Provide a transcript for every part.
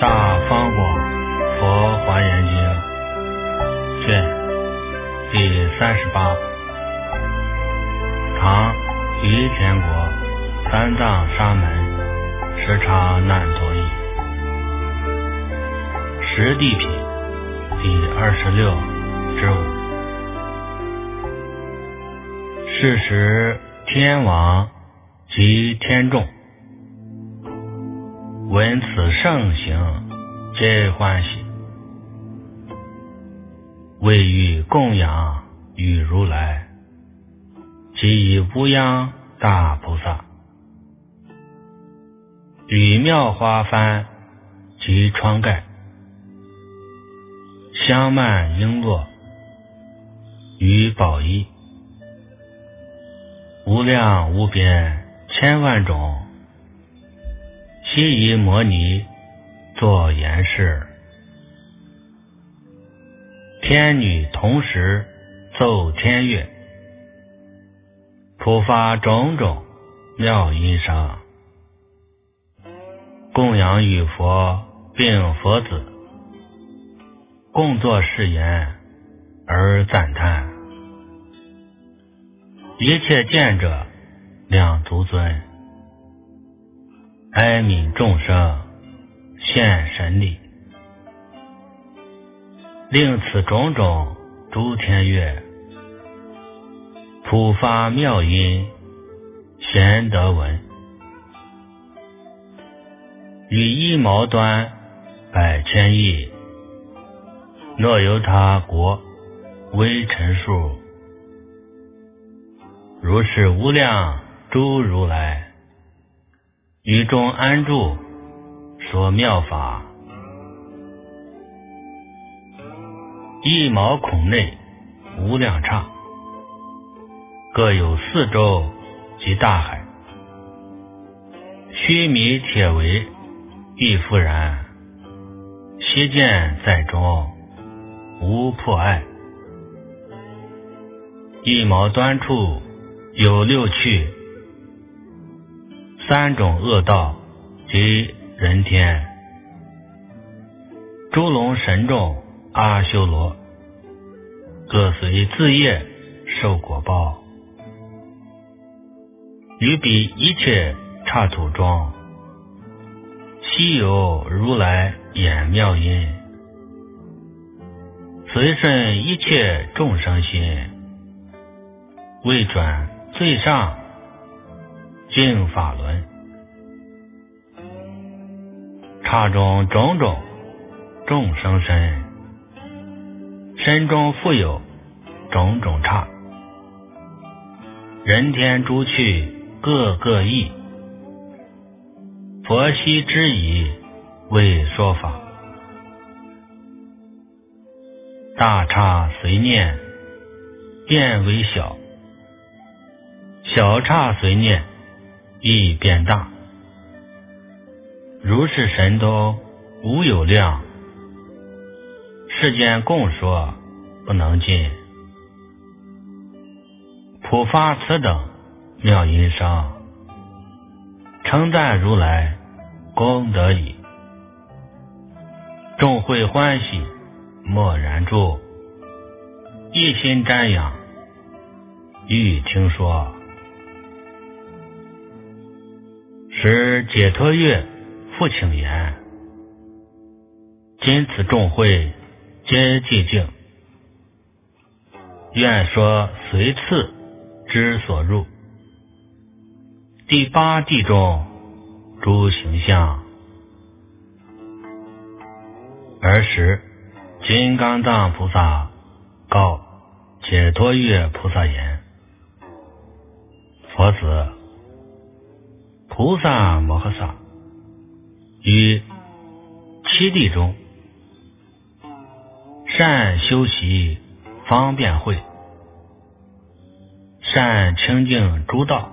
大方广佛华严经卷第38，唐于田国三藏沙门时常难陀译，十地品第26之5。是时天王及天众闻此盛行，皆欢喜，为欲供养与如来，即以无央大菩萨与妙花幡及窗盖香曼璎珞与宝衣，无量无边千万种，悉以摩尼作言饰。天女同时奏天乐，普发种种妙音声，供养与佛并佛子，共作誓言而赞叹。一切见者两足尊，哀悯众生现神力，令此种种诸天乐普发妙音贤德闻，与一毛端百千亿，若由他国微尘数，如是无量诸如来，于中安住说妙法，一毛孔内无量刹，各有4洲及大海，须弥铁围亦复然，悉见在中无破碍。一毛端处有6趣，3种恶道及人天，诸龙神众阿修罗，各随自业受果报。于彼一切刹土中，悉有如来演妙音，随顺一切众生心，为转最上净法轮。刹中种种众生身，身中复有种种刹，人天诸趣各个异，佛悉知以为说法。大刹随念变为小，小刹随念亦变大，如是神通无有量，世间共说不能尽。普发此等妙音声，称赞如来功德已，众会欢喜默然住，一心瞻仰欲听说。时解脱乐复请言，今此众会皆寂静，愿说随次之所入，第8地中诸形象。尔时金刚藏菩萨告解脱乐菩萨言：佛子，菩萨摩诃萨于7地中，善修习方便慧，善清净诸道，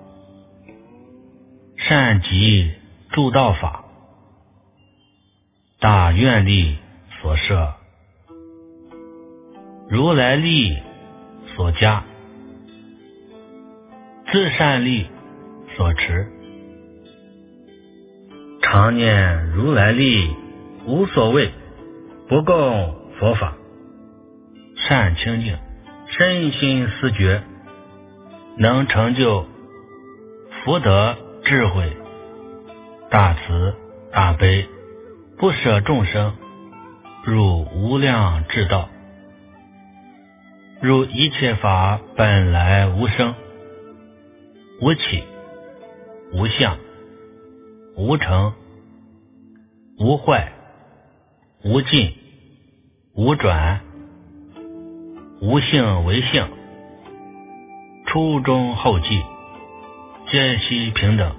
善集诸道法，大愿力所摄，如来力所加，自善力所持，常念如来力无所谓，不共佛法，善清净，身心思觉，能成就福德智慧，大慈大悲，不舍众生，入无量智道，入一切法本来无生，无起，无相，无成，无坏，无尽，无转，无性为性，初中后继，皆悉平等，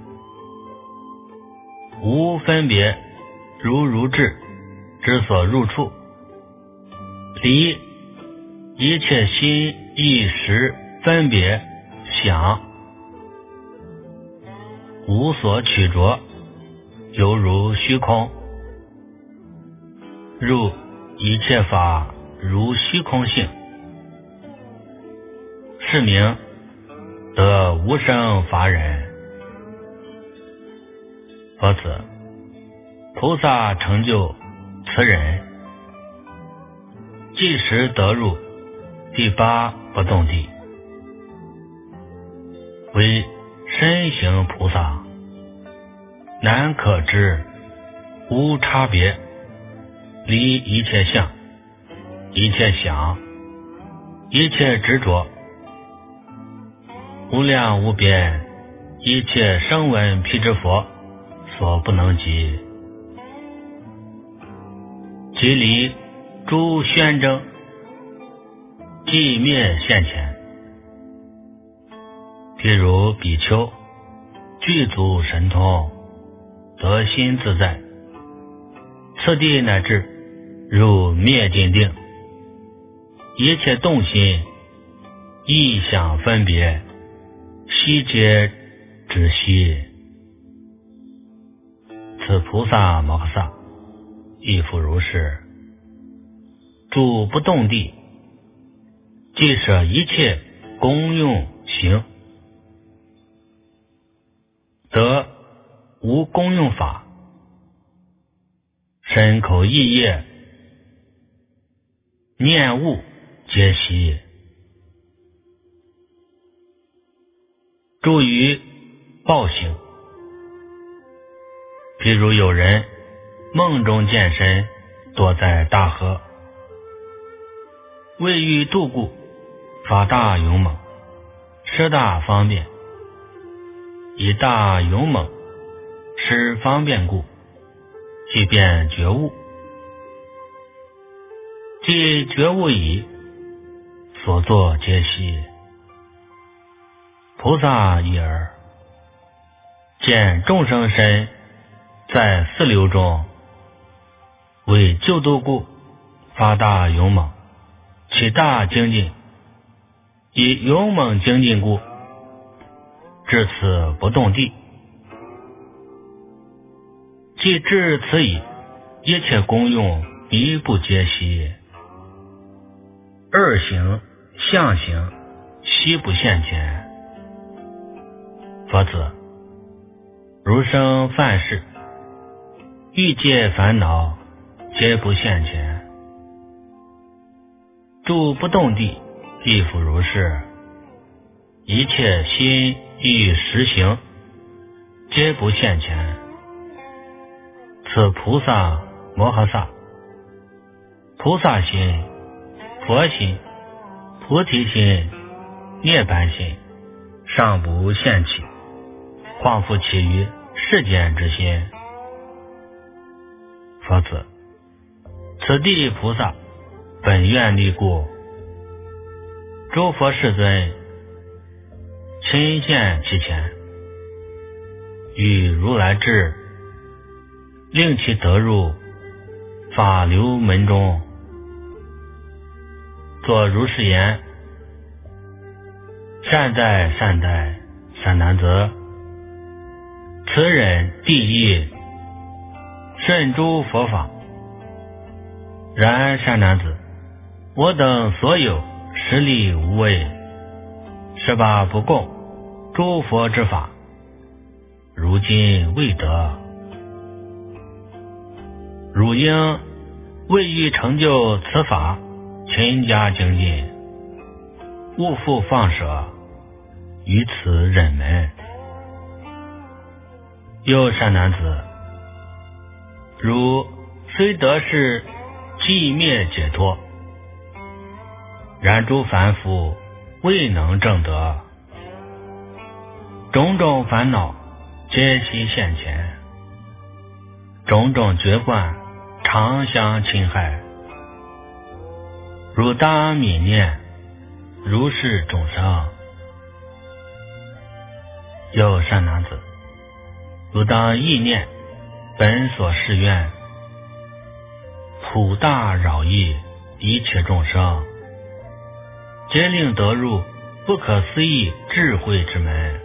无分别，如智之所入处，离一切心意识分别想，无所取着，犹如虚空，入一切法如虚空性，是名得无生法忍。佛子，菩萨成就此忍，即时得入第八不动地，为身行菩萨，难可知，无差别，离一切相，一切想，一切执着，无量无边，一切声闻辟支佛所不能及，即离诸宣征，寂灭现前。譬如比丘具足神通，得心自在，次第乃至入灭尽定，一切动心意想分别，悉皆止息。此菩萨摩诃萨亦复如是，住不动地，即舍一切功用行，得无功用法，身口意业念悟皆悉，住于报行。譬如有人梦中见身躲在大河，为欲渡故，发大勇猛，施大方便，以大勇猛施方便故，即便觉悟。即觉悟已，所作皆悉。菩萨一耳，见众生身在四流中，为救度故，发大勇猛，起大精进，以勇猛精进故，至此不动地。即至此已，一切功用一不皆悉，二行相行悉不现前。佛子，如生犯事，欲界烦恼皆不现前，住不动地亦复如是，一切心意识行皆不现前。此菩萨摩诃萨，菩萨心、佛心、菩提心、涅槃心尚不现起，况复起于世间之心。佛子，此地菩萨本愿力故，诸佛世尊亲现其前，与如来智，令其得入法流门中，作如是言：善哉善哉，善男子，此忍第一，顺诸佛法。然善男子，我等所有实力无畏，18不共诸佛之法，如今未得。 汝应为欲成就此法，勤加精进，勿复放舍，于此忍门。又善男子，汝虽得是寂灭解脱，然诸凡夫未能证得，种种烦恼皆悉现前，种种觉观常相侵害。汝当泯念如是众生。又善男子，汝当忆念本所誓愿，普大饶益一切众生，皆令得入不可思议智慧之门。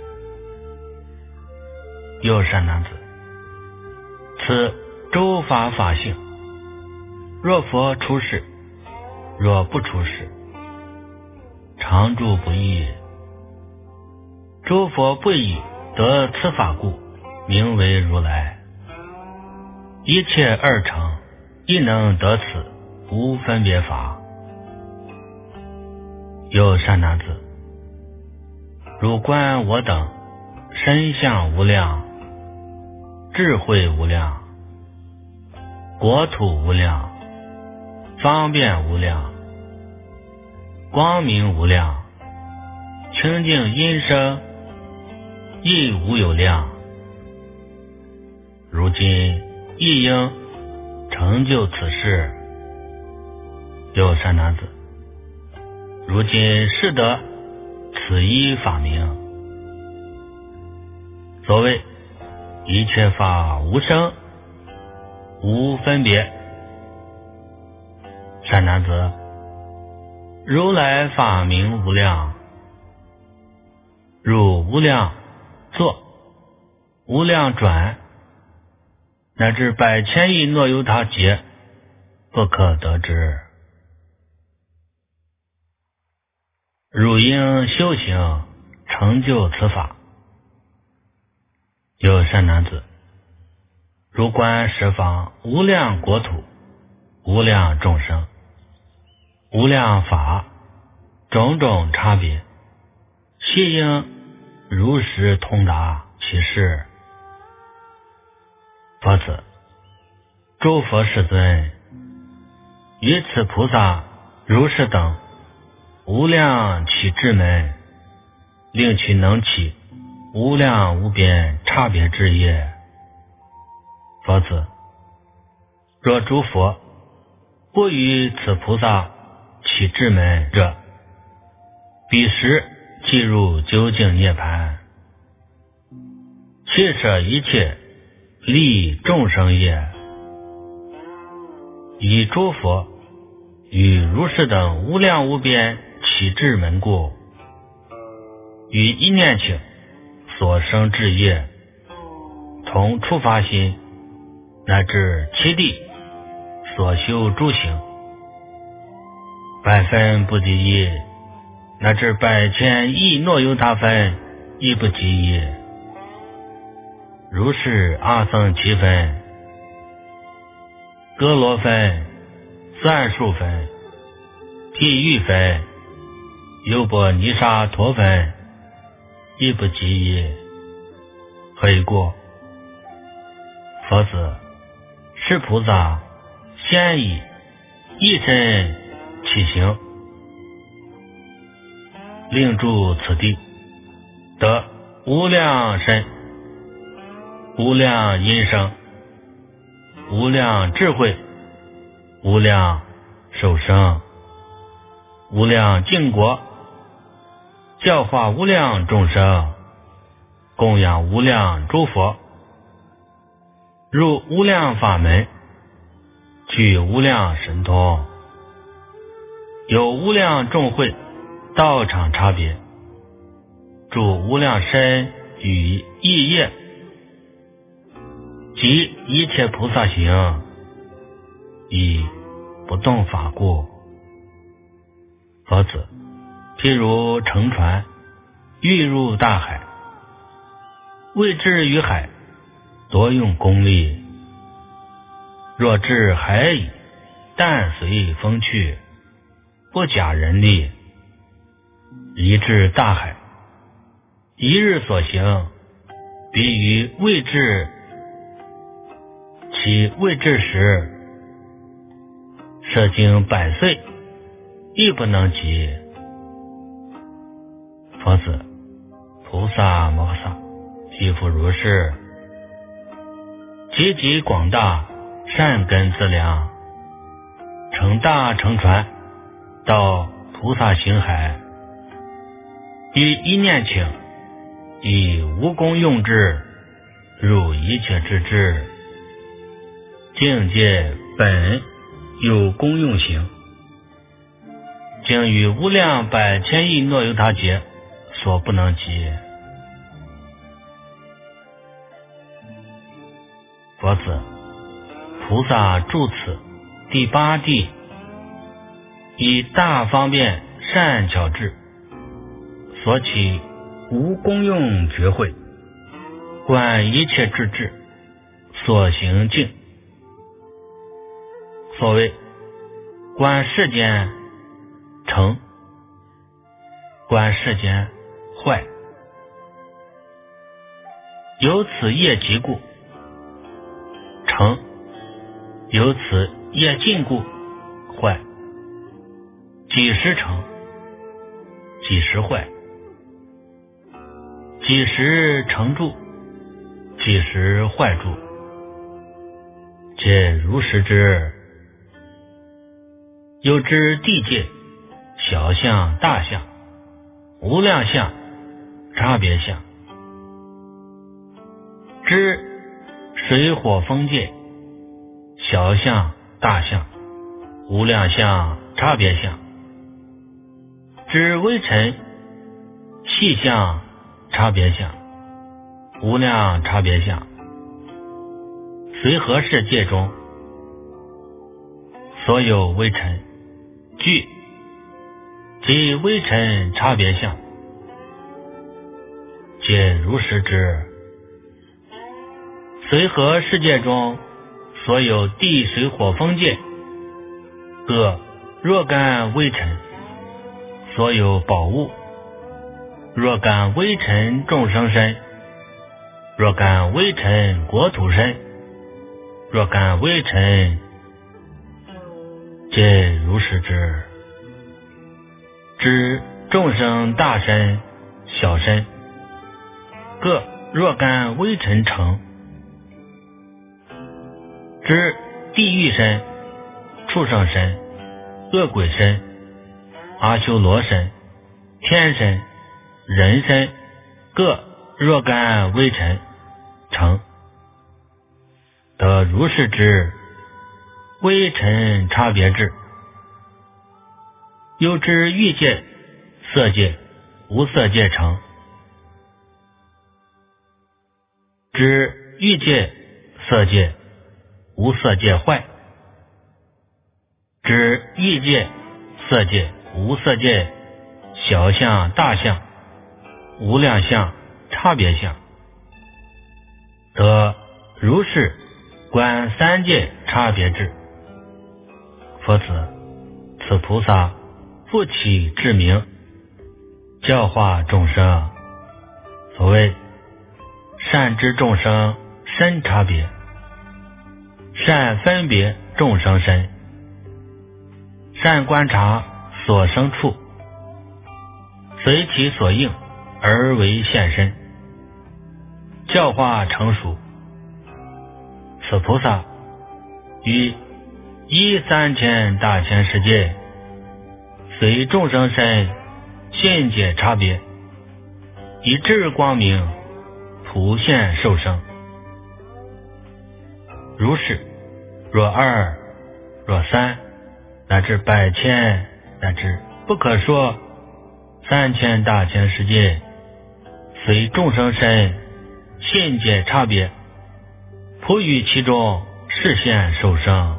又善男子，此诸法法性，若佛出世，若不出世，常住不异。诸佛不以得此法故，名为如来。一切二乘亦能得此无分别法。又善男子，汝观我等身相无量，智慧无量，国土无量，方便无量，光明无量，清净音声亦无有量。如今亦应成就此事。又善男子，如今是得此一法名。所谓一切法无生，无分别。善男子，如来法名无量，入无量作，无量转，乃至百千亿诺由他劫，不可得之。汝应修行成就此法。有善男子，如观十方无量国土，无量众生，无量法，种种差别，悉应如实通达其事。佛子，诸佛世尊，于此菩萨如是等无量起智门，令其能起无量无边差别之业。佛子，若诸佛不于此菩萨起智门者，彼时即入究竟涅槃，弃舍一切利众生业。以诸佛与如是等无量无边起智门故，与一念请所生智业，从初发心乃至其地所修诸行，百分不及一，乃至百千亿诺由他分亦不及一。如是阿僧祇分、歌罗分、算数分、地狱分、优波尼沙陀分亦不及一。何以故？佛子，是菩萨先以一身起行，令住此地，得无量身、无量音声、无量智慧、无量受生、无量净国，教化无量众生，供养无量诸佛，入无量法门，具无量神通，有无量众会道场差别，住无量身与意业，即一切菩萨行，以不动法故。佛子，譬如乘船欲入大海，未至于海，多用功力， 若至海矣，淡随风去，不假人力，以至大海。一日所行，比于未至，其未至时，涉经百岁，亦不能及。佛子，菩萨摩诃萨亦复如是。积极广大，善根资粮，乘大乘船，到菩萨行海，于一念请，以无功用智，入一切之智，境界本有功用行，经于无量百千亿诺由他劫所不能及。佛子，菩萨住此第八地，以大方便善巧智，所起无功用觉慧，观一切之智，所行境。所谓观世间成，观世间坏，由此业集故，成；由此业尽故，坏。几时成，几时坏；几时成住，几时坏住，皆如实知。又知地界，小相大相，无量相，差别相，知水火风界，小相大相，无量相，差别相，知微尘细相差别相，无量差别相，随和世界中所有微尘具及微尘差别相，皆如实知。随和世界中所有地水火风界各若干微尘，所有宝物，若干微尘众生身，若干微尘国土身，若干微尘皆如实知。知众生大身小身各若干微尘成，知地狱身、畜生身、恶鬼身、阿修罗身、天身、人身各若干微尘成，得如是知微尘差别智。又知欲界、色界、无色界成，知欲界、色界、无色界坏，知欲界、色界、无色界小相大相、无量相差别相，得如是观三界差别智。佛子，此菩萨复起智明，教化众生。所谓善知众生身差别，善分别众生身，善观察所生处，随其所应而为现身，教化成熟。此菩萨于13000大千世界，随众生身现解差别，以智光明普现受生。如是，若二，若三，乃至百千，乃至不可说3000大千世界，随众生身现解差别，普于其中示现受生。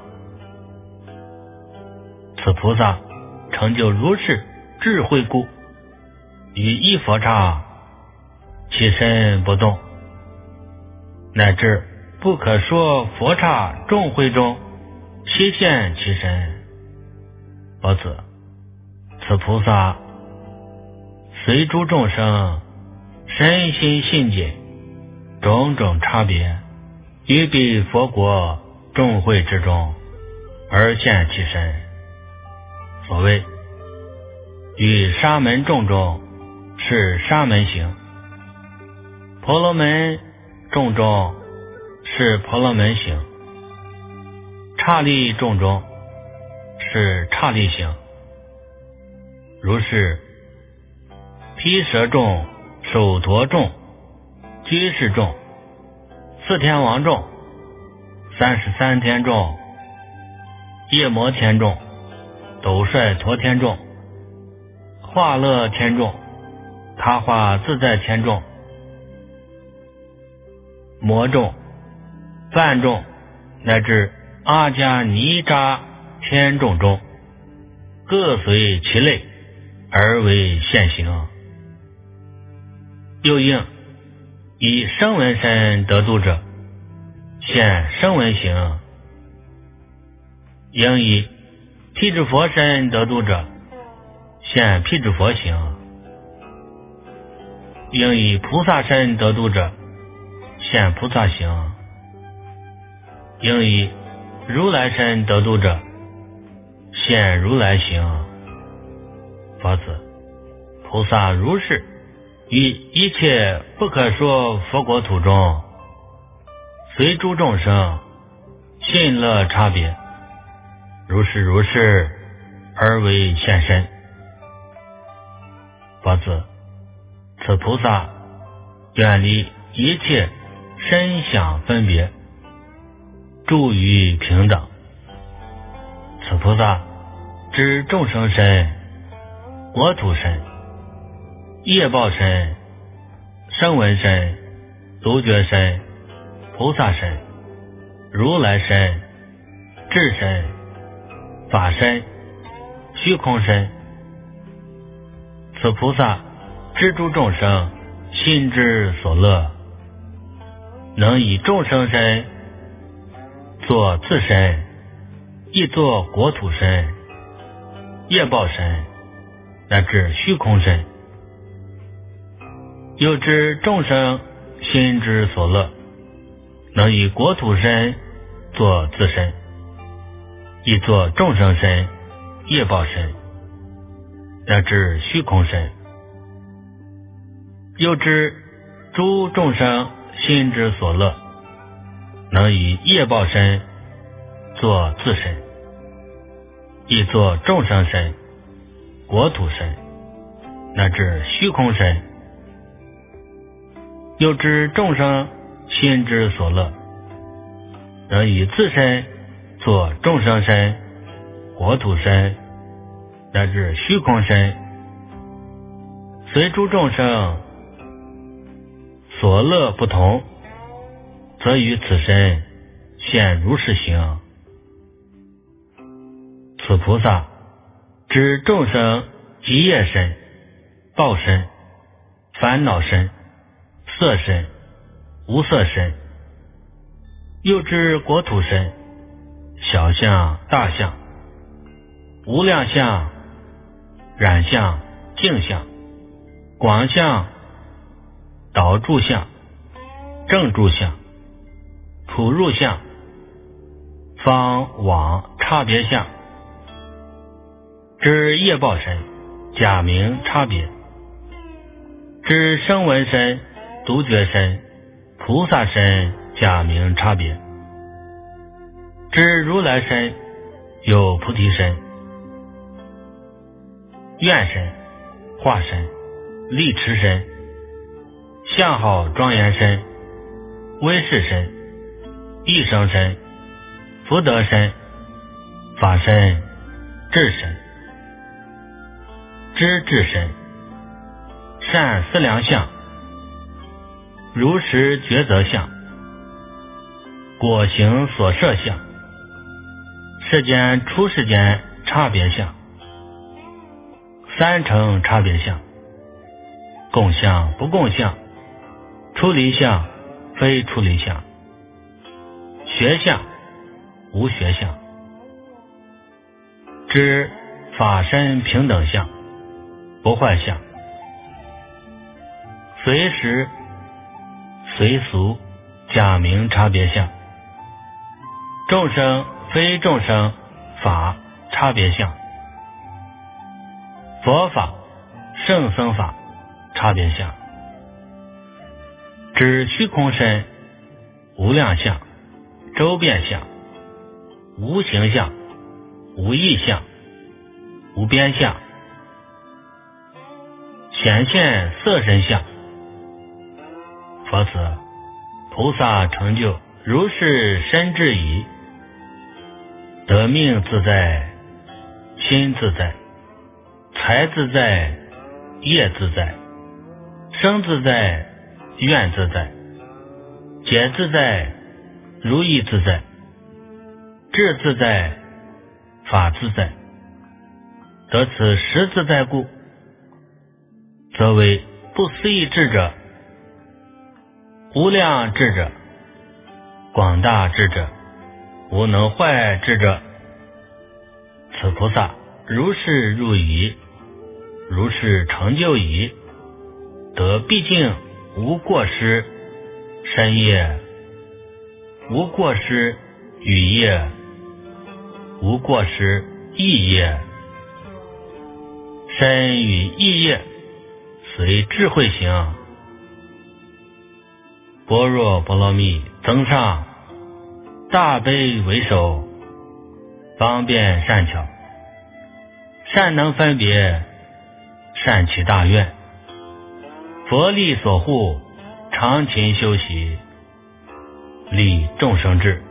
此菩萨成就如是智慧故，于一佛刹其身不动，乃至不可说佛刹众会中悉现其身。佛子，此菩萨随诸众生身心信解，种种差别，于彼佛国众会之中而现其身。所谓于沙门众中是沙门行，婆罗门众中是婆罗门行，刹利众中是刹利行。如是毗舍众、首陀众、居士众、四天王众、33天众、夜摩天众、斗率陀天众、化乐天众、他化自在天众、魔众、梵众乃至阿迦尼吒天众中，各随其类而为现行。又应以声闻身得度者现声闻行，应以辟支佛身得度者现辟支佛行，应以菩萨身得度者现菩萨行，应以如来身得度者现如来行。佛子，菩萨如是于一切不可说佛国土中，随诸众生信乐差别，如是而为现身。佛子，此菩萨远离一切身想分别，住于平等。此菩萨知众生身、国土身、业报身、声闻身、独觉身、菩萨身、如来身、智身、法身、虚空身。此菩萨知诸众生心之所乐，能以众生身作自身，亦作国土身、业报身乃至虚空身。又知众生心之所乐，能以国土身作自身，亦作众生身、业报身乃至虚空身。又知诸众生心之所乐，能以业报身作自身，亦作众生身、国土身乃至虚空身。又知众生心之所乐，能以自身作众生身、国土身乃至虚空身。随诸众生所乐不同，则于此身现如是行。此菩萨知众生极业身、报身、烦恼身、色身、无色身，又知国土身、小相、大相、无量相、染相、净相、广相、导住相、正住相、普入相、方往差别相，知业报身、假名差别，知声闻身、独觉身、菩萨身假名差别，知如来身有菩提身、愿身、化身、力持身、相好庄严身、威势身、一生身、福德身、法身、智身。知智身、善思量相、如实抉择相、果行所摄相、世间出世间差别相、三乘差别相、共相不共相、出离相非出离相、学相无学相、 知法身平等相，不坏相，随时随俗假名差别相，众生非众生法差别相，佛法圣僧法差别相，知虚空身无量相、周遍相、无形相、无义相、无边相、显现色身相。佛子，菩萨成就如是身智已，得命自在，心自在，财自在，业自在，生自在，愿自在，解自在，如意自在，智自在，法自在。得此实自在故，则为不思议智者，无量智者，广大智者，无能坏智者。此菩萨如是入矣，如是成就矣，得毕竟无过失身业，无过失语业，无过失意业，身与意业随智慧行。般若波罗蜜增上，大悲为首，方便善巧，善能分别，善起大愿，佛力所护，常勤修习，利众生智，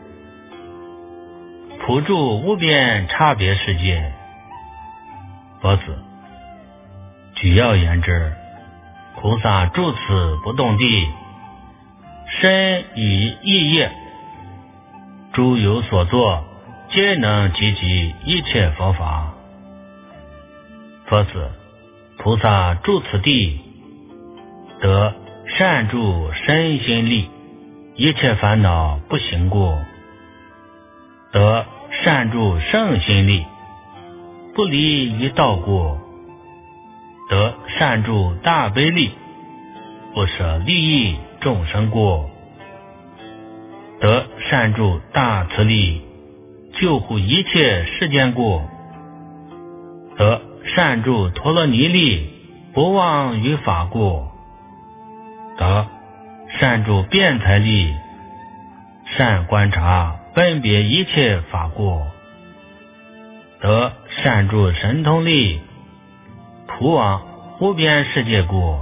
普助无边差别世界。佛子，举要言之，菩萨住此不动地，身与意业诸有所作，皆能积集一切佛法。佛子，菩萨住此地，得善住身心力，一切烦恼不行故；得善住圣心力，不离于道故；得善住大悲力，不舍利益众生故；得善住大慈力，救护一切世间故；得善住陀罗尼力，不忘于法故；得善住辩才力，善观察分别一切法故；得善住神通力，普往无边世界故；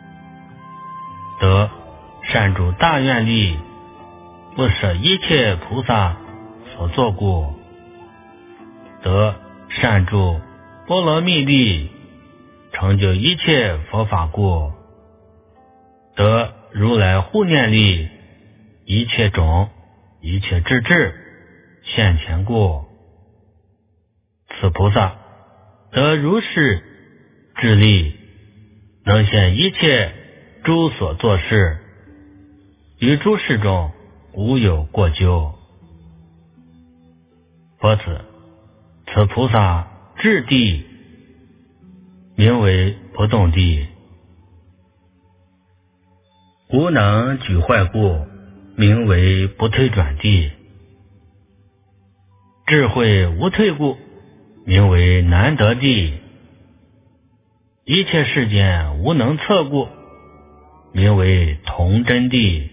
得善住大愿力，不舍一切菩萨所作故；得善住波罗蜜力，成就一切佛法故；得如来护念力，一切种一切智智现前故。此菩萨得如是智力，能现一切诸所作事，于诸事中无有过咎。佛子，此菩萨智地名为不动地，无能举坏故，名为不退转地；智慧无退故，名为难得地；一切世间无能测故，名为童真地；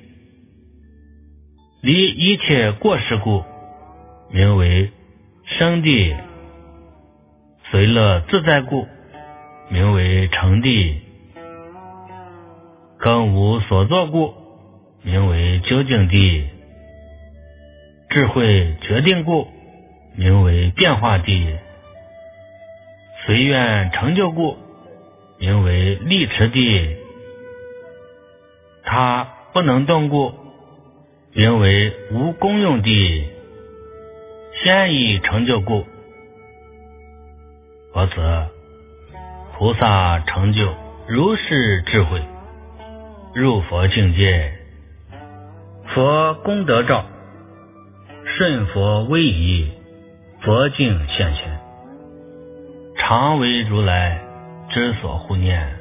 离一切过失故，名为生地；随乐自在故，名为成地；更无所作故，名为究竟地；智慧决定故，名为变化地；随愿成就故，名为力持地；他不能动故，名为无功用地；先已成就故。佛子，菩萨成就如是智慧，入佛境界，佛功德照，顺佛威仪，佛境现前， 常为如来之所护念。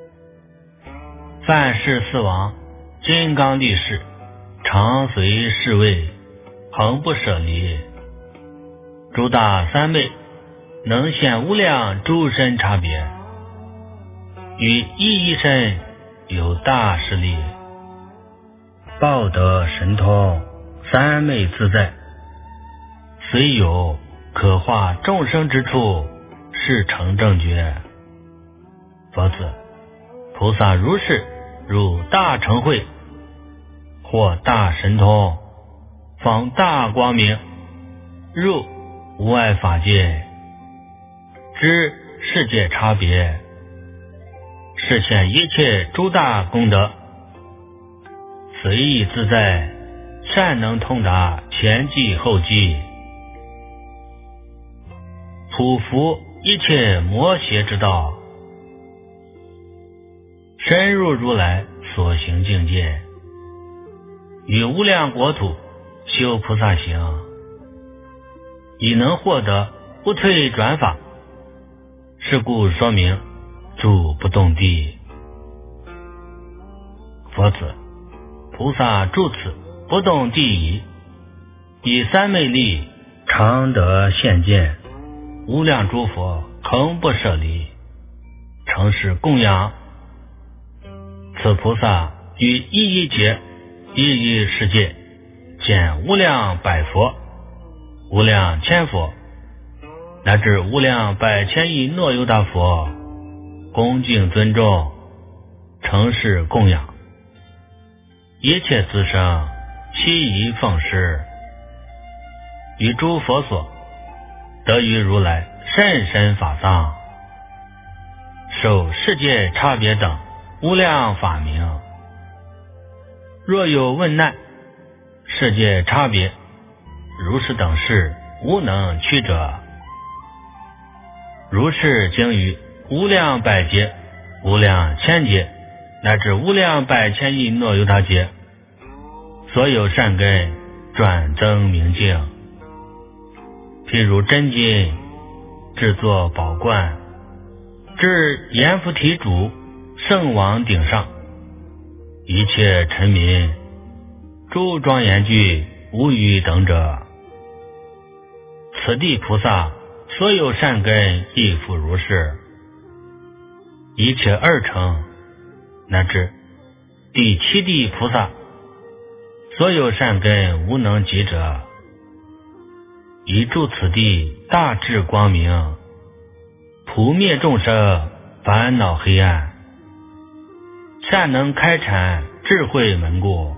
凡是四王金刚力士，常随侍卫，恒不舍离。诸大三昧能现无量诸身差别，与一身有大势力，报得神通，三昧自在。虽有可化众生之处，是成正觉。佛子，菩萨如是入大乘会，获大神通，访大光明，入无碍法界，知世界差别，实现一切诸大功德，随意自在，善能通达前际后际，普服一切魔邪之道，深入如来所行境界，于无量国土修菩萨行，已能获得不退转法。是故说明住不动地。佛子，菩萨住此不动地矣，以三昧力常得现见，无量诸佛恒不舍离，诚实供养。此菩萨于一劫一世界，见无量百佛，无量千佛，乃至无量百千亿诺尤达佛，恭敬尊重，诚实供养。一切资生悉以奉施，于诸佛所得于如来甚深法藏，受世界差别等无量法名。若有问难，世界差别如是等事无能屈者，如是经于无量百劫、无量千劫，乃至无量百千亿诺尤他劫，所有善根转增明净。譬如真金制作宝冠，至阎浮提主圣王顶上，一切臣民诸庄严具无余等者，此地菩萨所有善根亦复如是。一切二乘乃至第七地菩萨所有善根无能及者，以住此地大智光明，普灭众生烦恼黑暗，善能开阐智慧门故。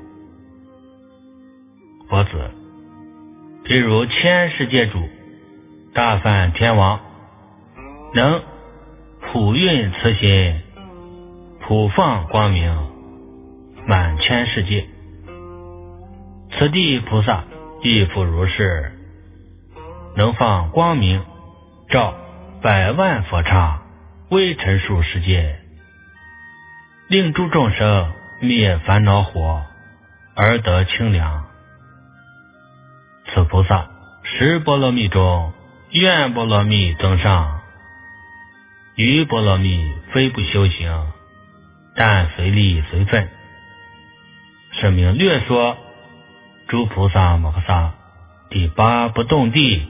佛子，譬如千世界主大梵天王，能普运慈心，普放光明，满千世界。此地菩萨亦复如是，能放光明，照百万佛刹，微尘数世界，令诸众生灭烦恼火，而得清凉。此菩萨十波罗蜜中愿波罗蜜增上，于波罗蜜非不修行，但随力随分。是名略说诸菩萨摩诃萨第八不动地。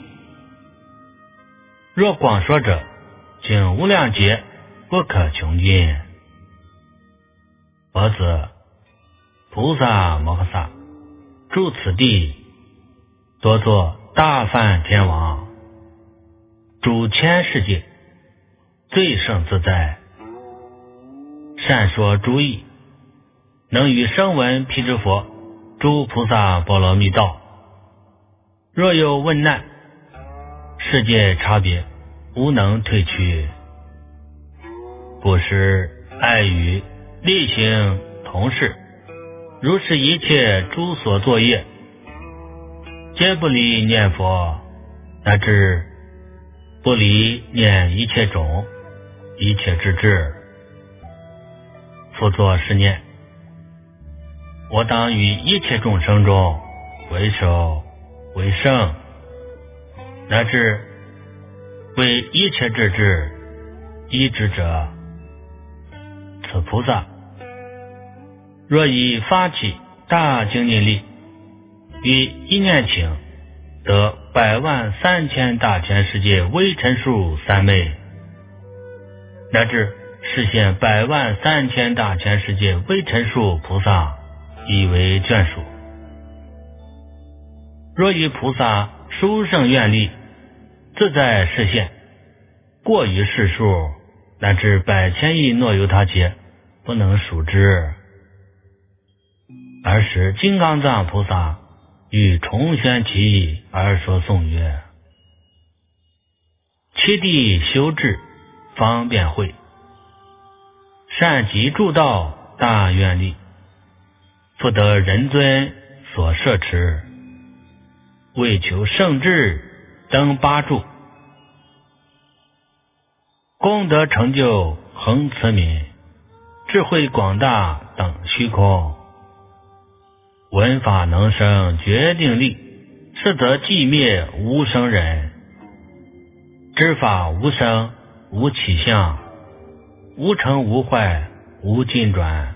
若广说者，经无量劫不可穷尽。佛子，菩萨摩诃萨住此地，多作大梵天王，主千世界，最胜自在，善说诸义，能与声闻辟支佛诸菩萨波罗蜜道。若有问难，世界差别无能退去，不施爱语力行同事，如是一切诸所作业，皆不离念佛，乃至不离念一切种一切之智。复作是念：我当于一切众生中为首为圣，乃至为一切之智依止者。此菩萨若以发起大精进力，于一念请得13000大千世界微尘数三昧，乃至实现13000大千世界微尘数菩萨，以为眷属。若以菩萨殊胜愿力自在实现，过于世数，乃至100千亿诺由他劫不能数之，而使金刚藏菩萨欲重宣其意而说颂曰：其地修治方便会，善集助道大愿力，复得人尊所摄持，为求圣智登八柱，功德成就恒慈悯，智慧广大等虚空，闻法能生决定力，是得寂灭无生人，知法无生无起相，无成无坏无尽转，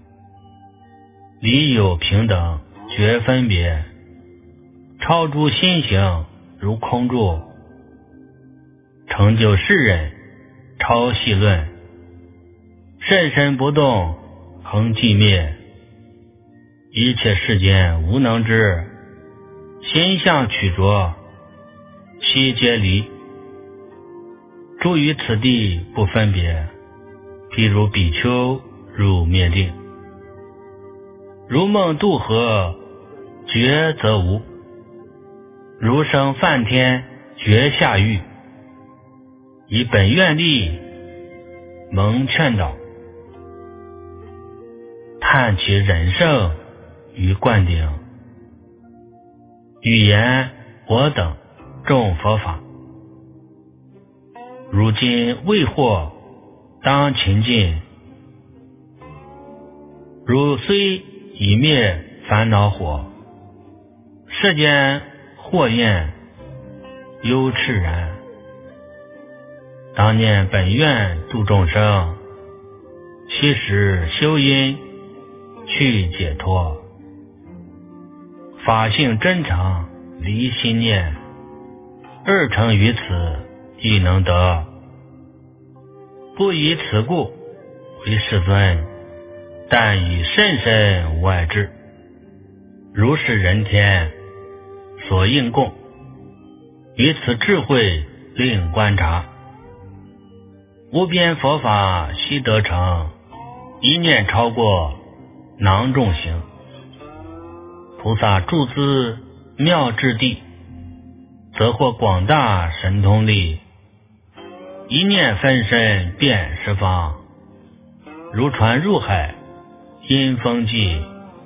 理有平等绝分别，超诸心行如空住，成就世人超细论，甚深不动恒寂灭，一切世间无能知，心相取着悉皆离，诸于此地不分别，譬如比丘入灭定，如梦渡河觉则无，如生梵天觉下狱，以本愿力蒙劝导，叹其忍胜于灌顶，语言我等众佛法，如今未获当勤进，如虽已灭烦恼火，世间祸焰忧炽然，当念本愿度众生，其实修因去解脱，法性真常离心念，二乘于此亦能得，不以此故为世尊，但以甚深无碍智，如是人天所应供，于此智慧令观察，无边佛法悉得成，一念超过囊众行，菩萨住资妙智地，则获广大神通力，一念分身遍十方，如船入海因风际，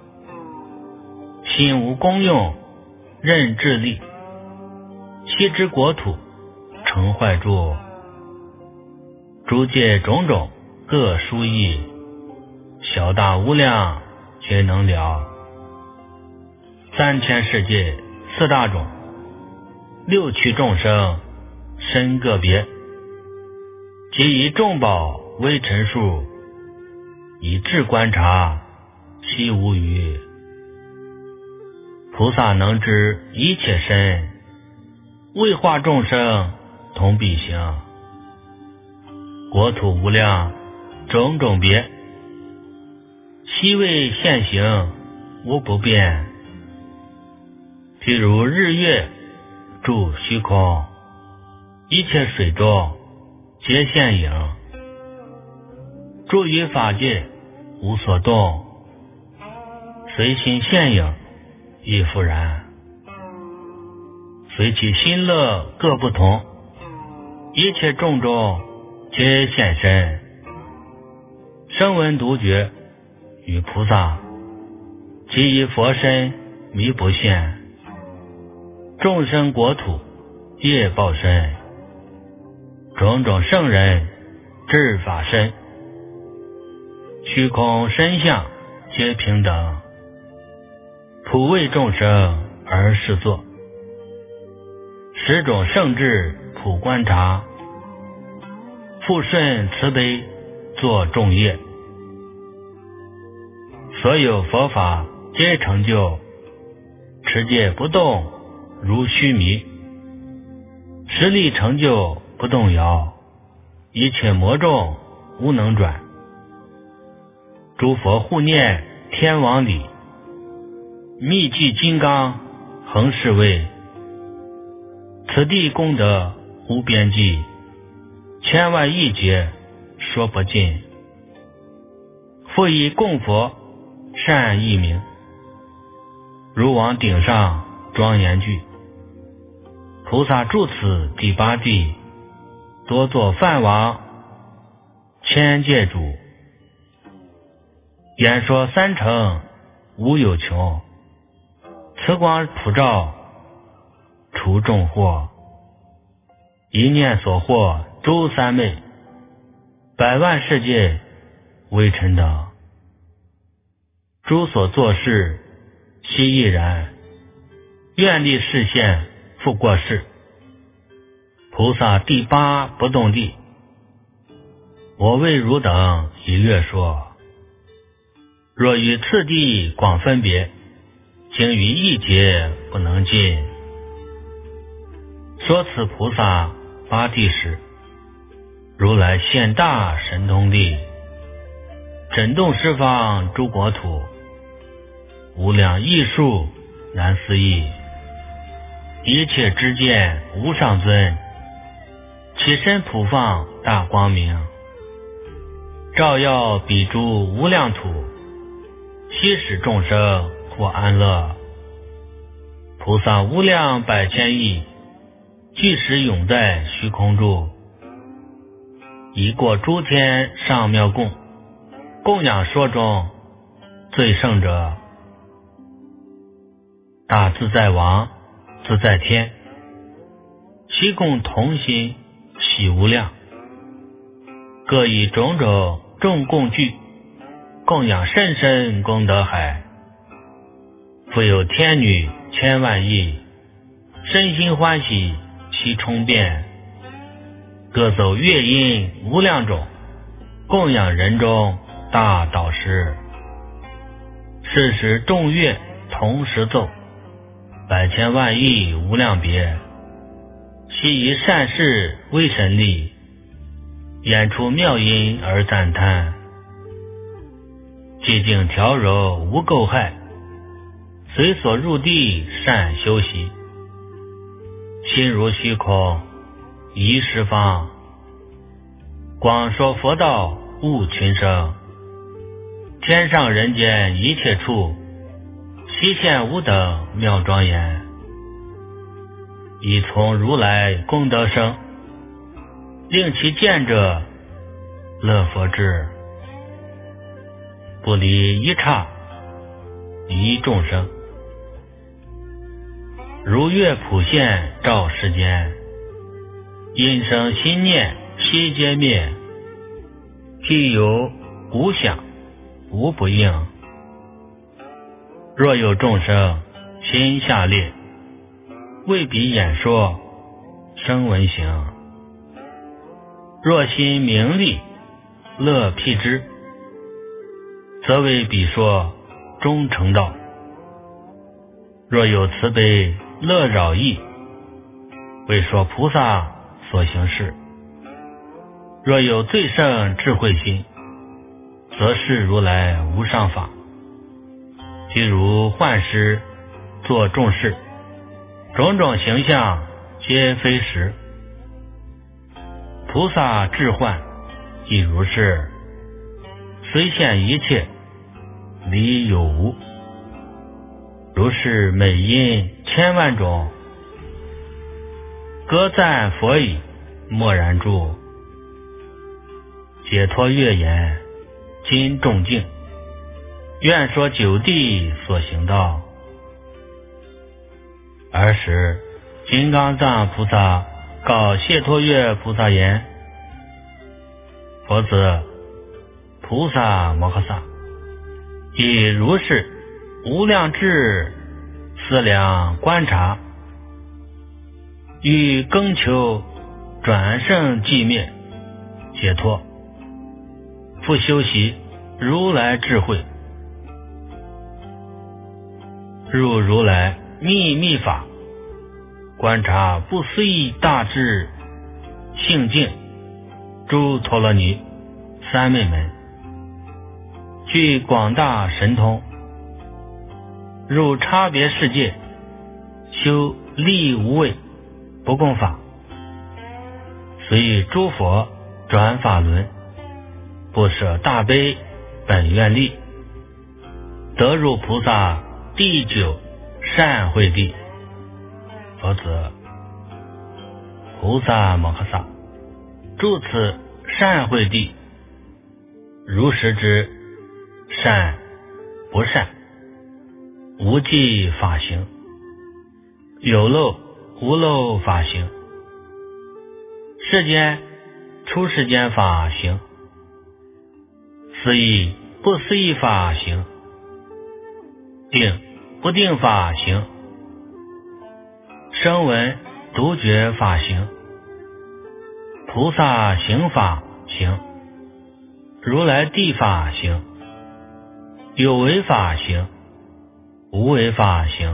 心无功用任智力，悉知国土成坏住，诸界种种各殊异，小大无量皆能了，3000世界4大种，6趣众生身个别，即以众宝为陈述，以智观察悉无余，菩萨能知一切身，为化众生同必行，国土无量种种别，悉为现行无不变，譬如日月住虚空，一切水中皆现影，住于法界无所动，随心现影亦复然，随其心乐各不同，一切众中皆现身，声闻独觉与菩萨，即以佛身弥不现，众生国土业报身，种种圣人智法身，虚空身相皆平等，普为众生而示作，10种圣智普观察，复顺慈悲作众业。所有佛法皆成就，持戒不动如须弥，实力成就不动摇，一切魔众无能转。诸佛护念天王理，密具金刚恒是位。此地功德无边际，千万亿劫说不尽。复以供佛善义名，如往顶上庄严具。菩萨住此第八地，多作梵王千界主。演说三乘无有穷，慈光普照除众惑。一念所获周三昧，百万世界微尘等。诸所作事悉亦然，愿力示现复过世。菩萨第八不动地，我为汝等以略说。若与次第广分别，经于一劫不能尽。说此菩萨八地时，如来现大神通力，震动十方诸国土，无量艺术难思议。一切知见无上尊，其身普放大光明，照耀彼诸无量土，悉使众生获安乐。菩萨无量百千亿，具时永在虚空住，已过诸天上妙供，供养说中最胜者，大自在王自在天，其共同心喜无量，各以种种众供具，供养甚深功德海。复有天女千万亿，身心欢喜其充遍，各奏乐音无量种，供养人中大导师。是时众乐同时奏，百千万亿无量别，悉以善事为神力，演出妙音而赞叹。寂静调柔无垢害，随所入地善修习。心如虚空一十方，广说佛道悟群生。天上人间一切处，悉现无等妙庄严。以从如来功德生，令其见者乐佛智。不离一刹一众生，如月普现照世间。因生心念悉皆灭，譬有无想无不应。若有众生心下列，为彼演说声闻行。若心名利乐辟之，则为彼说终成道。若有慈悲乐扰意，为说菩萨所行事。若有最胜智慧心，则是如来无上法。即如幻师作众事，种种形象皆非实。菩萨智幻亦如是，虽现一切离有无。如是美音千万种，歌赞佛语默然住。解脱乐言今众敬，愿说九地所行道。尔时金刚藏菩萨告解脱乐菩萨言：佛子，菩萨摩诃萨，以如是无量智思量观察，欲更求转胜寂灭，解脱，复修习如来智慧，入如来秘密法，观察不思议大智性境诸陀罗尼三昧门，具广大神通，入差别世界，修利无畏不共法，随诸佛转法轮，不舍大悲本愿力，得入菩萨第九善慧地。否则菩萨摩诃萨住此善慧地，如实知善不善，无记法行，有漏无漏法行，世间出世间法行，思议不思议法行，定不定法行，声闻独觉法行，菩萨行法行，如来地法行，有为法行，无为法行。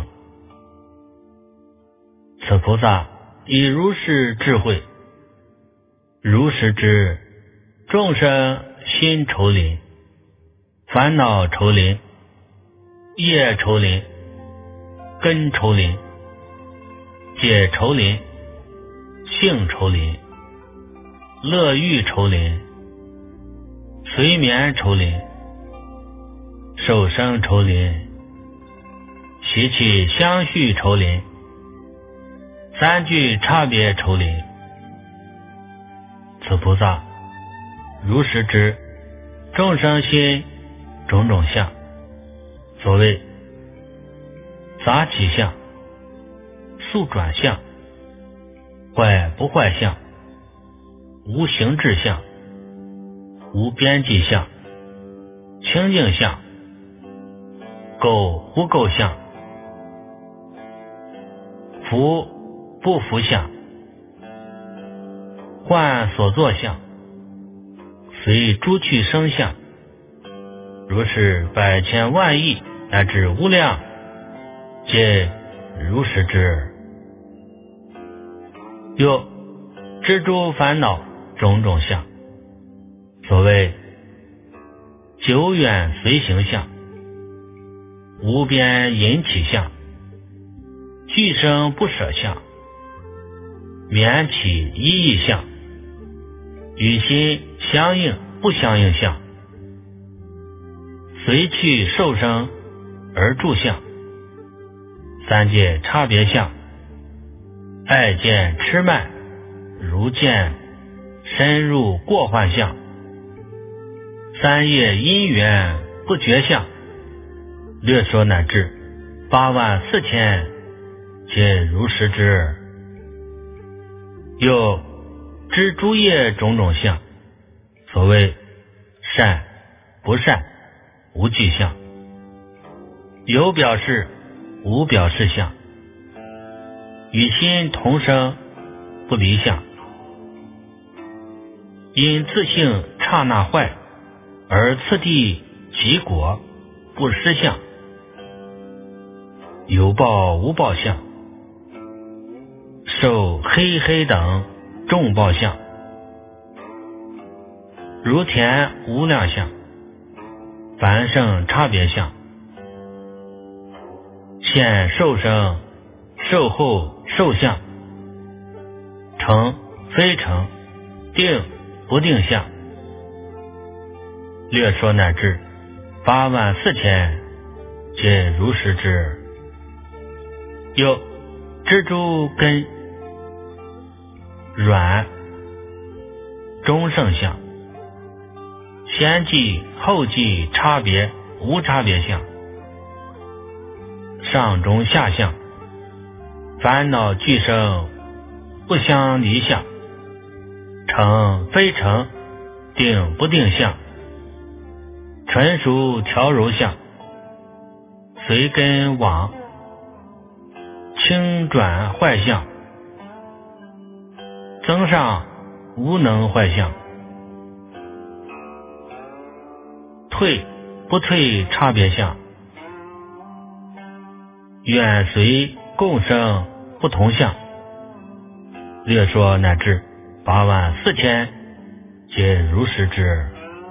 此菩萨以如是智慧，如实知众生心愁林、烦恼愁林、业愁林、根愁林、解愁林、性愁林、乐欲愁林、随眠愁林、受生愁林、习气相续愁林、三具差别愁林。此菩萨如实知众生心种种相，所谓杂起相、速转相、坏不坏相、无形质相、无边际相、清净相、垢不垢相、福不福相、幻所作相，随诸趣生相，如是百千万亿乃至无量，皆如实知。又知诸烦恼种种相，所谓久远随行相、无边引起相、俱生不舍相、免起一意相、与心相应不相应相、随去受生而住相、三界差别相、爱见痴慢如见深入过患相、三业因缘不觉相，略说乃至84000，皆如实知。又知诸业种种相，所谓善不善无记相，有表示无表示相，与心同生不离相，因自性刹那坏而次第其果不失相，有报无报相，受黑黑等众报相，如田无量相，凡圣差别相，现受生受后受相，成非成定不定相，略说乃至84000，皆如实知。又知诸根软中圣相，先际后际差别无差别相，上中下相，烦恼俱生不相离相，成非成定不定相，纯熟调柔相，随根往轻转坏相， 增上无能坏相，退不退差别相，远随共生不同相。略说乃至84000皆如是之。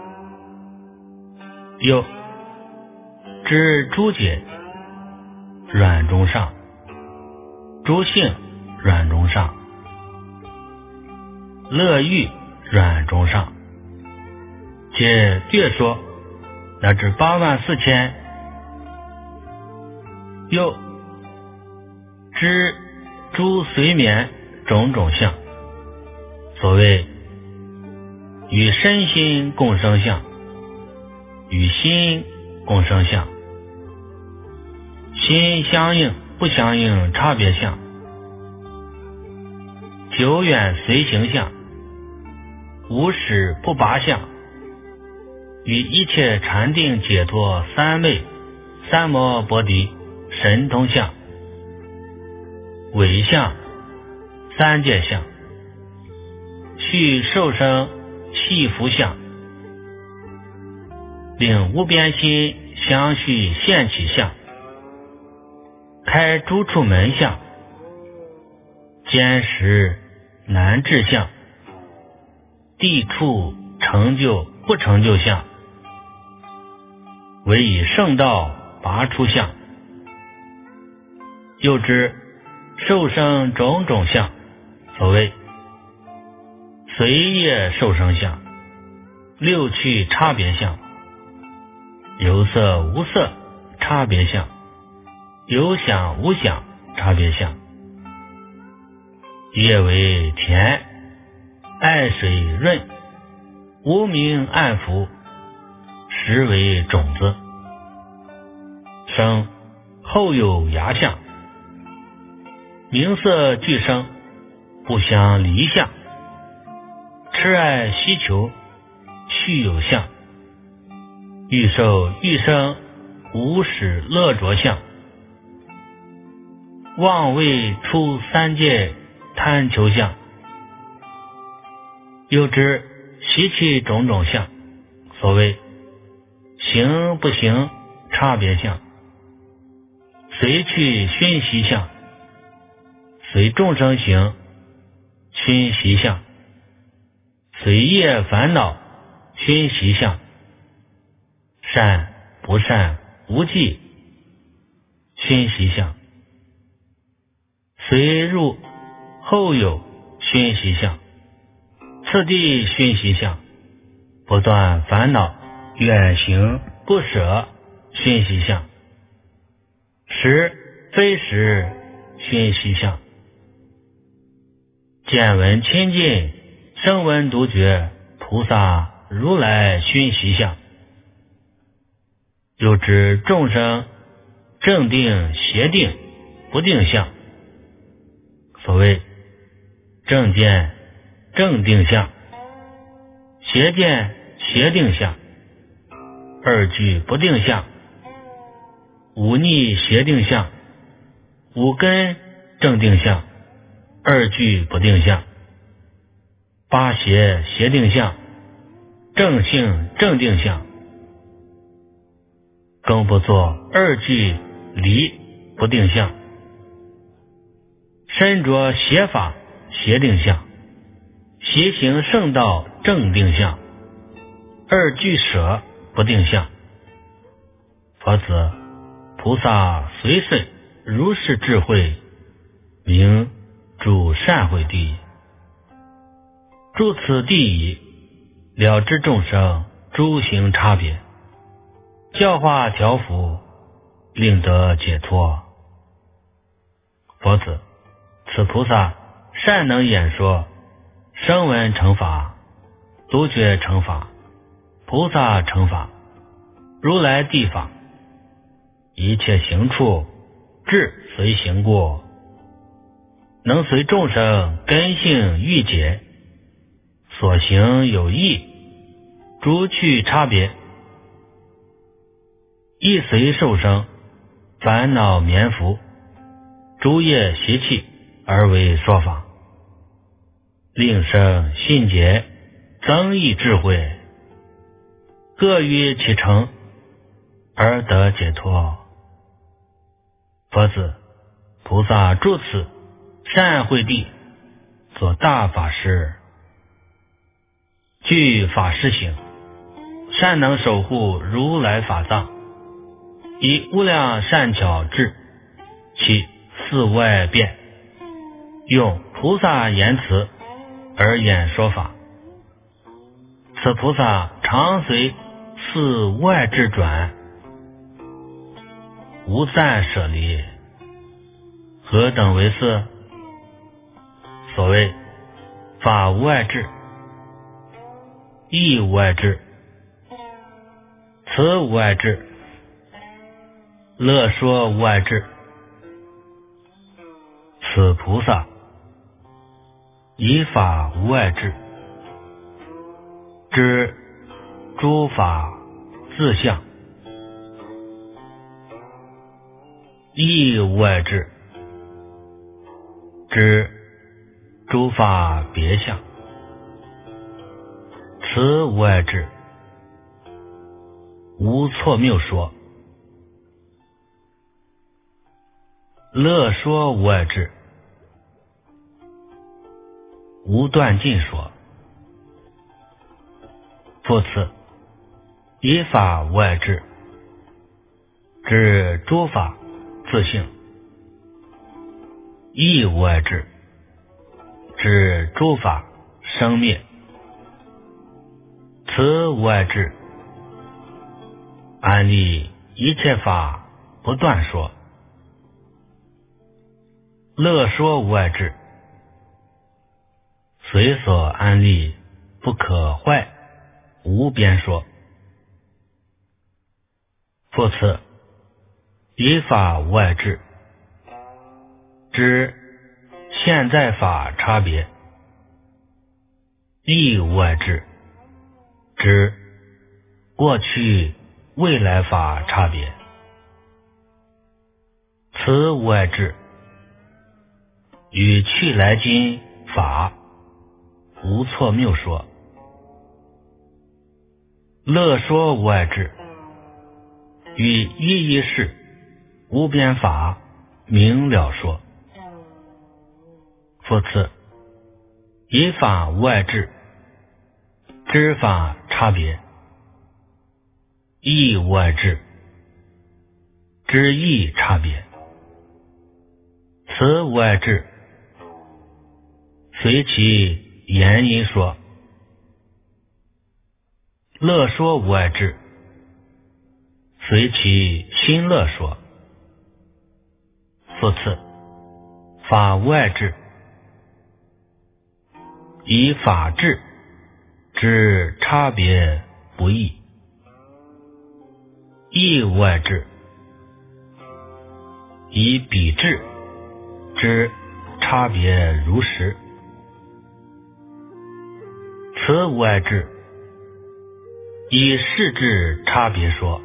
又知诸解软中上，诸性软中上，乐欲软中上，皆略说乃至84000。又知诸随眠种种相，所谓与身心共生相，与心共生相，心相应不相应差别相，久远随行相，无始不拔相，与一切禅定解脱三昧三摩钵瘍神通相，唯相三界相，续受生系福相，令无边心相续现起相，开诸处门相，坚实难治相，地处成就不成就相，唯以圣道拔出相。又知受生种种相，所谓随业受生相，六趣差别相，有色无色差别相，有想无想差别相，业为田，爱水润，无明暗伏，实为种子，生后有芽相，名色俱生，不相离相，痴爱希求，须有相，欲受欲生，无始乐着相，妄为出三界贪求相。又知习气种种相，所谓行不行差别相，随去熏习相，随众生行熏习相，随业烦恼熏习相，善不善无记熏习相，随入后有熏习相，次第熏习相，不断烦恼远行不舍熏习相，实非实熏习相，见闻亲近声闻独觉菩萨如来熏习相。又知众生正定邪定不定相，所谓正见正定相，邪见邪定相，二句不定相，忤逆邪定相，五根正定相，二句不定相，八邪邪定相，正性正定相，更不作二句离不定相，身着邪法邪定相，邪行圣道正定相，二句舍不定相。佛子菩萨随顺如是智慧，名住善慧地。住此地矣，了知众生诸行差别，教化调伏，令得解脱。佛子，此菩萨善能演说声闻乘法、独觉乘法、菩萨乘法、如来地法，一切行处智随行过，能随众生根性欲解，所行有异，诸趣差别，亦随受生烦恼眠伏，诸业习气而为说法， 令生信解，增益智慧，各于其成而得解脱。佛子，菩萨住此善慧地，做大法师，具法师行，善能守护如来法藏，以无量善巧智，其四外变，用菩萨言辞而演说法。此菩萨常随四外智转，无暂舍离。何等为四？所谓法无外智，义无外智，慈无外智，乐说无外智。此菩萨以法无外智，知诸法自相，义无外智，知诸法别相，慈无外智，无错谬说，乐说无外智，无断尽说。复次，以法无外智，知诸法自性，义无外智，知诸法生灭，慈无外智，安立一切法不断说，乐说无外智，随所安立不可坏无边说。复次，以法无外智，知现在法差别，义无外智，知过去未来法差别，慈无外智，与去来今法无错谬说，乐说无外智，与一一事无边法明了说。复次，以法无外智，知法差别，义无外智，知义差别，慈无外智，随其言因说，乐说无外智，随其心乐说。复次，法无外智，以法智知差别不异，义无外智，以比智知差别如实，慈无外智，以事智差别说，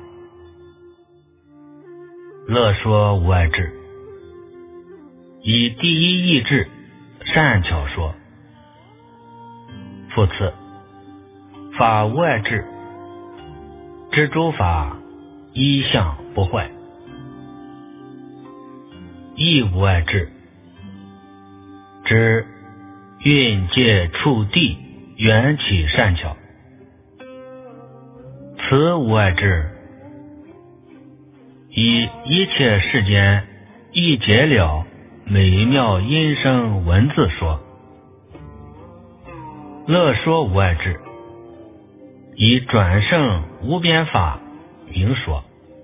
乐说无外智，以第一义智善巧说。复次，法无外智，知诸法一相不坏，义无外智，知蕴界处地缘起善巧，慈无外智，以一切世间一解了美妙音声文字说。乐说无外智，以转胜无边法明说。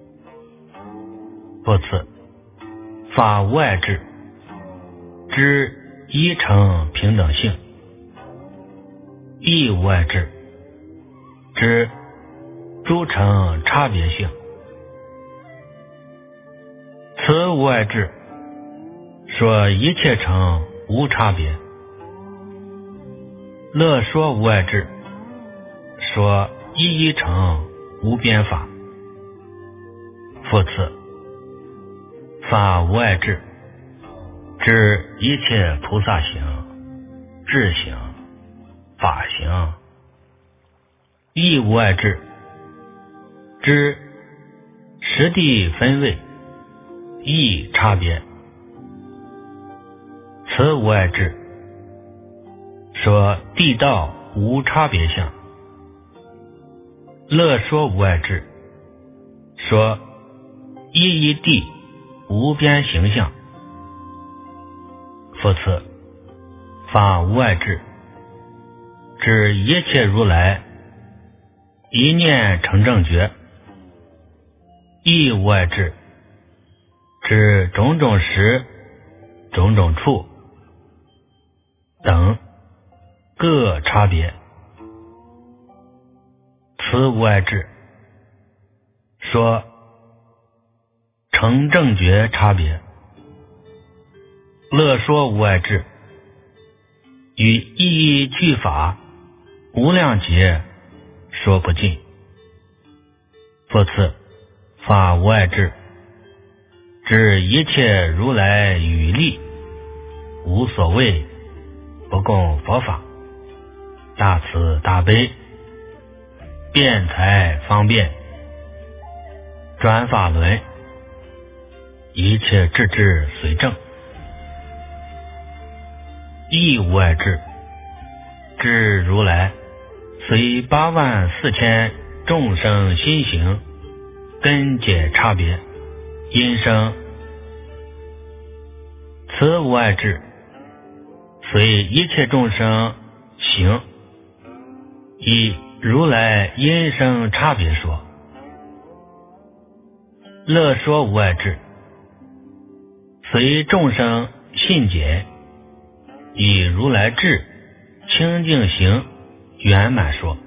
复次，法无外智，知一乘平等性，义无外智，知诸乘差别性，慈无外智，说一切乘无差别，乐说无外智，说一一乘无边法。复次，法无外智，知一切菩萨行、智行、 法行。义无碍智，知实地分位，义差别。此无碍智，说地道无差别相。乐说无碍智，说一地无边形象。复次，法无碍智，指一切如来一念成正觉。义无碍智，指种种时、种种处等各差别。此无碍智，说成正觉差别。乐说无碍智，与一一具法无量劫说不尽。复次，法无碍智，指一切如来语力无所谓，不共佛法，大慈大悲，辩才方便，转法轮，一切智智随正。义无碍智，指如来随84000众生心行根解差别因生。此无碍智，随一切众生行，以如来因生差别说。乐说无碍智，随众生信解，以如来智清净行圆满说。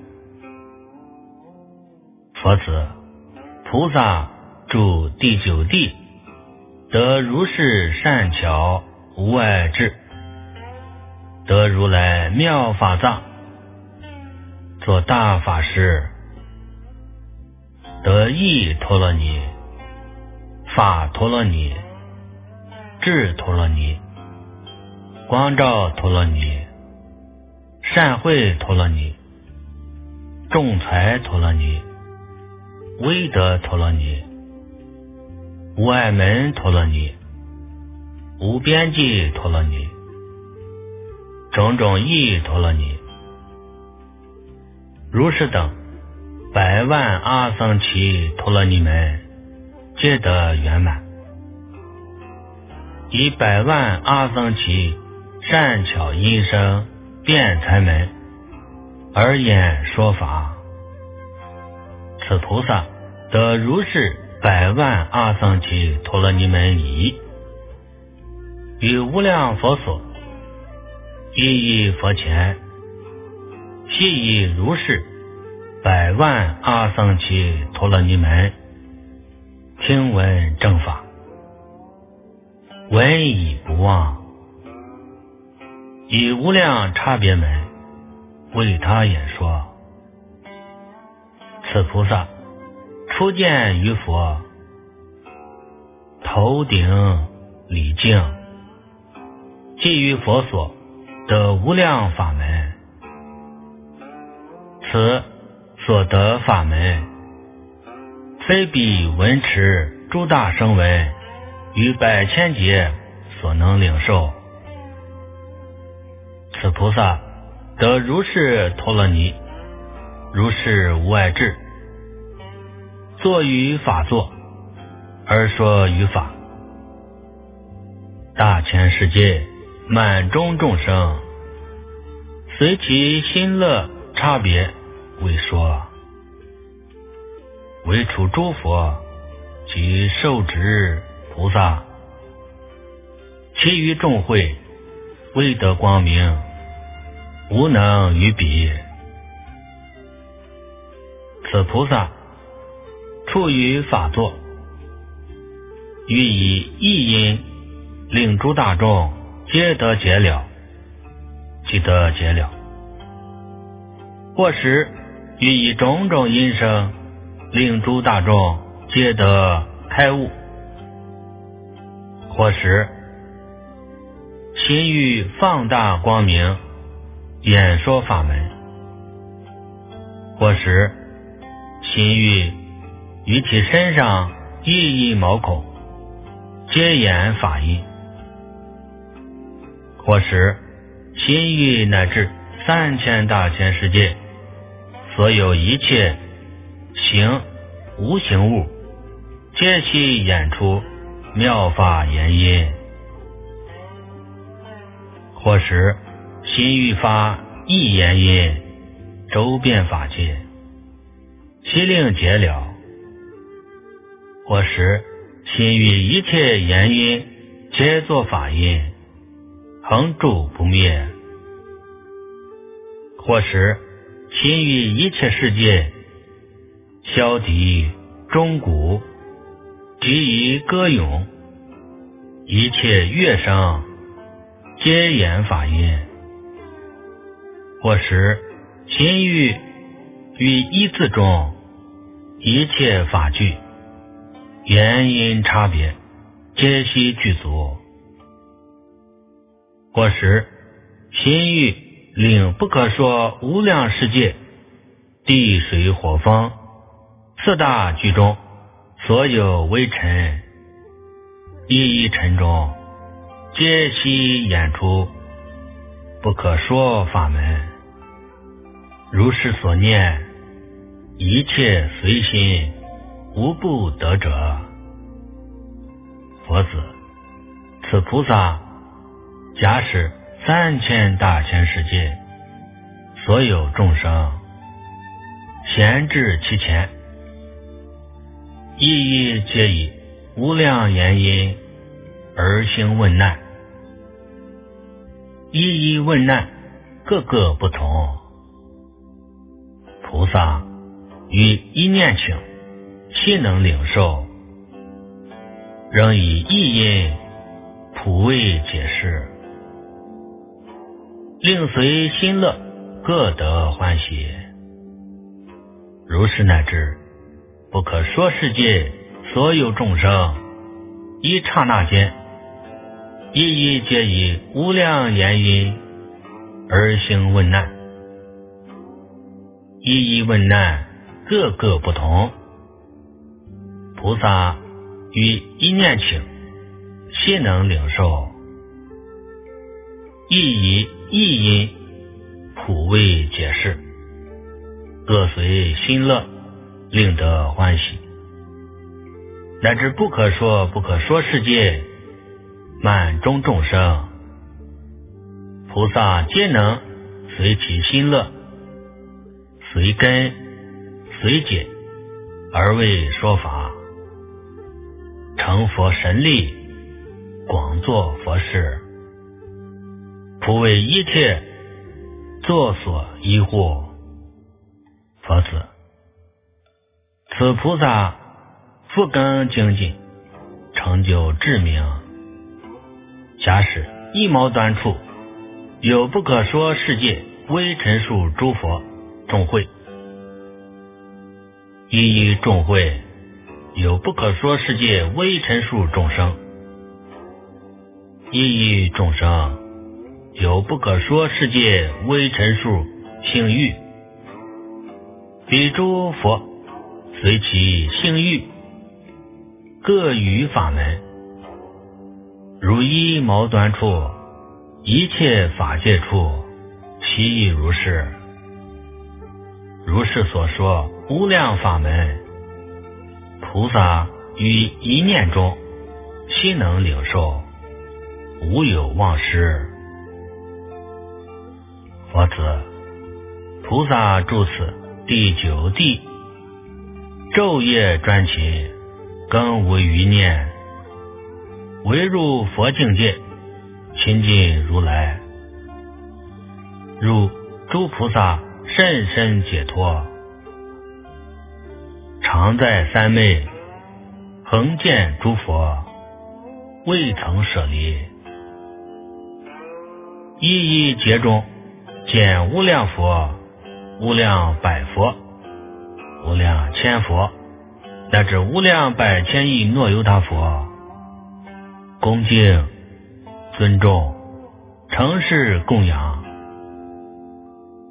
佛子，菩萨住第9地，得如是善巧无碍智，得如来妙法藏，做大法师，得意陀罗尼、法陀罗尼、智陀罗尼、光照陀罗尼、善慧陀罗尼、众财陀罗尼、威德陀罗尼、无碍门陀罗尼、无边际陀罗尼、种种义陀罗尼，如是等100万阿僧祇陀罗尼门皆得圆满。以100万阿僧祇善巧音声辩才门而言说法，此菩萨得如是100万阿僧祇陀罗尼门已，于无量佛所一一佛前，悉以如是100万阿僧祇陀罗尼门听闻正法，闻已不忘，以无量差别门为他演说。此菩萨初见于佛，头顶礼敬，即于佛所得无量法门。此所得法门，非彼闻持诸大声闻于100千劫所能领受。此菩萨得如是陀罗尼，如是无碍智，作于法座，而说于法，大千世界满中众生，随其心乐差别为说，唯除诸佛及受持菩萨，其余众会未得光明，无能于彼。此菩萨处于法座，予以一因令诸大众皆得解了，即得解了；或时予以种种因声令诸大众皆得开悟；或时心欲放大光明， 演说法门，或是心欲于其身上一毛孔，皆言法义；或是心欲乃至3000大千世界所有一切行无形物，皆悉演出妙法言音；或是心欲发一言音，周遍法界，悉令解了；或是心欲一切言音，皆作法音，恒住不灭；或是心欲一切世界，箫笛钟鼓，及于歌咏，一切乐声，皆言法音；或是心欲于一字中，一切法句言音差别，皆悉具足；或是心欲令不可说无量世界地水火风4大居中所有微尘一尘中，皆悉演出不可说法门。如是所念，一切随心，无不得者。佛子，此菩萨假使3000大千世界所有众生闲至其前，一皆以无量言音而行问难，一问难，各个不同。菩萨于一念请，悉能领受，仍以一音普为解释，令随心乐，各得欢喜。如是乃至不可说世界所有众生，一刹那间，一皆以无量言音而行问难，一问难，各个不同。菩萨于一念请，悉能领受，亦以一音普为解释，各随心乐，令得欢喜。乃至不可说不可说世界满中众生，菩萨皆能随其心乐，随根随解而为说法，成佛神力，广作佛事，普为一切作所依护。佛子，此菩萨复根精进，成就智明。假使一毛端处，有不可说世界微尘数诸佛众会，一众会有不可说世界微尘数众生，一众生有不可说世界微尘数性欲，彼诸佛随其性欲，各于法门，如一毛端处，一切法界处，其亦如是。如是所说无量法门，菩萨于一念中，悉能领受，无有忘失。佛子，菩萨住此第9地，昼夜专勤，更无余念，唯入佛境界，亲近如来，入诸菩萨甚深解脱，常在三昧，恒见诸佛，未曾舍离。一劫中见无量佛，无量百佛，无量千佛，乃至无量百千亿诺由他佛，恭敬尊重，承事供养，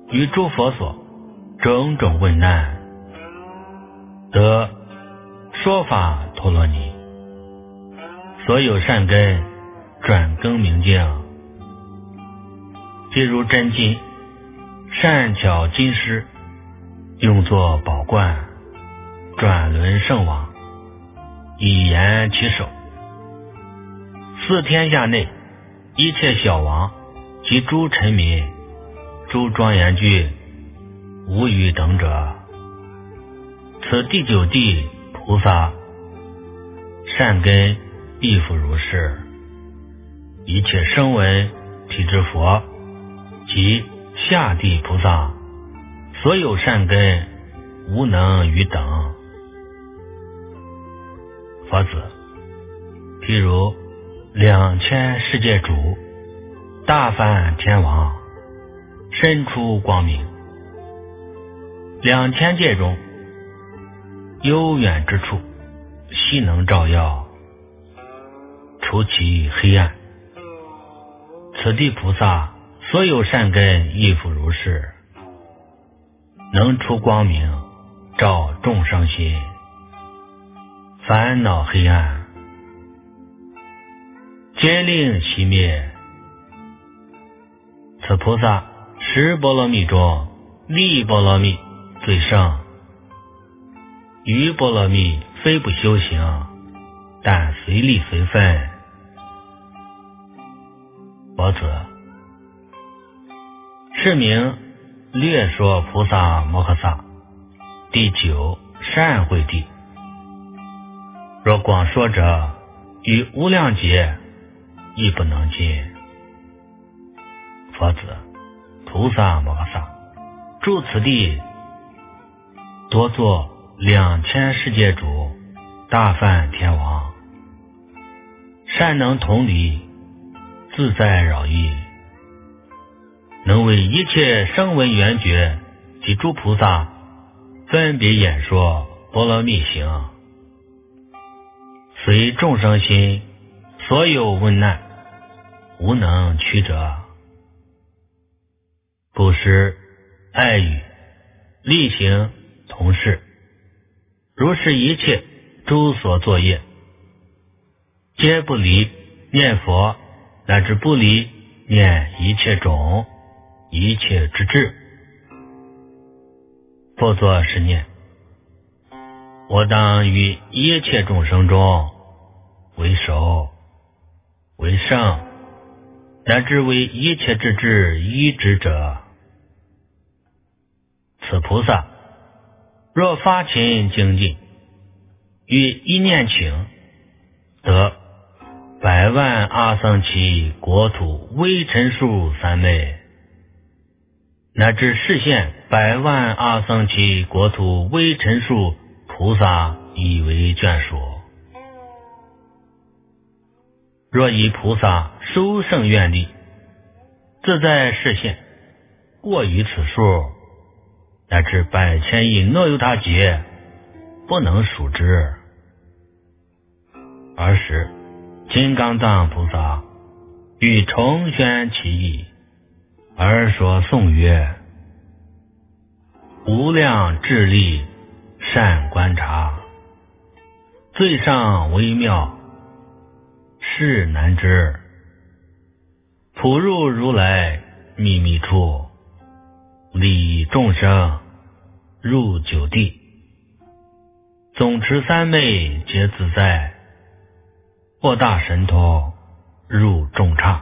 与诸佛所种种问难，得说法陀罗尼，所有善根转更明净，譬如真金善巧金狮，用作宝冠，转轮圣王，以言其手。四天下内一切小王及诸臣民、诸庄严具无余等者，此第九地菩萨善根亦复如是。一切声闻体之佛及下地菩萨，所有善根无能于等。佛子，譬如2000世界主大梵天王，身出光明，2000界中悠远之处，悉能照耀，除其黑暗。此地菩萨所有善根亦复如是，能出光明，照众生心，烦恼黑暗皆令熄灭。此菩萨十波罗蜜中利波罗蜜最胜，余波罗蜜非不修行，但随力随分。佛子，是名略说菩萨摩诃萨第九善慧地。若广说者，与无量劫亦不能尽。佛子，菩萨摩诃萨住此地，多作2000世界主大梵天王，善能同理，自在扰意，能为一切声闻缘觉及诸菩萨分别演说波罗蜜行，随众生心所有问难，无能屈者。布施、爱语、力行、同事，如是一切诸所作业，皆不离念佛，乃至不离念一切种、一切之智。复作是念：我当于一切众生中为首、为圣，乃至为一切之智依止者。此菩萨若发勤精进，于一念请，得100万阿僧祇国土微尘数三昧，乃至示现100万阿僧祇国土微尘数菩萨以为眷属。若以菩萨殊胜愿力，自在示现，过于此数，乃至100千亿诺由他劫，不能数之。尔时金刚藏菩萨欲重宣其意，而说颂曰：无量智力善观察，最上微妙是难知，普入如来秘密处，利众生入九地，总持三昧皆自在，获大神通入众刹，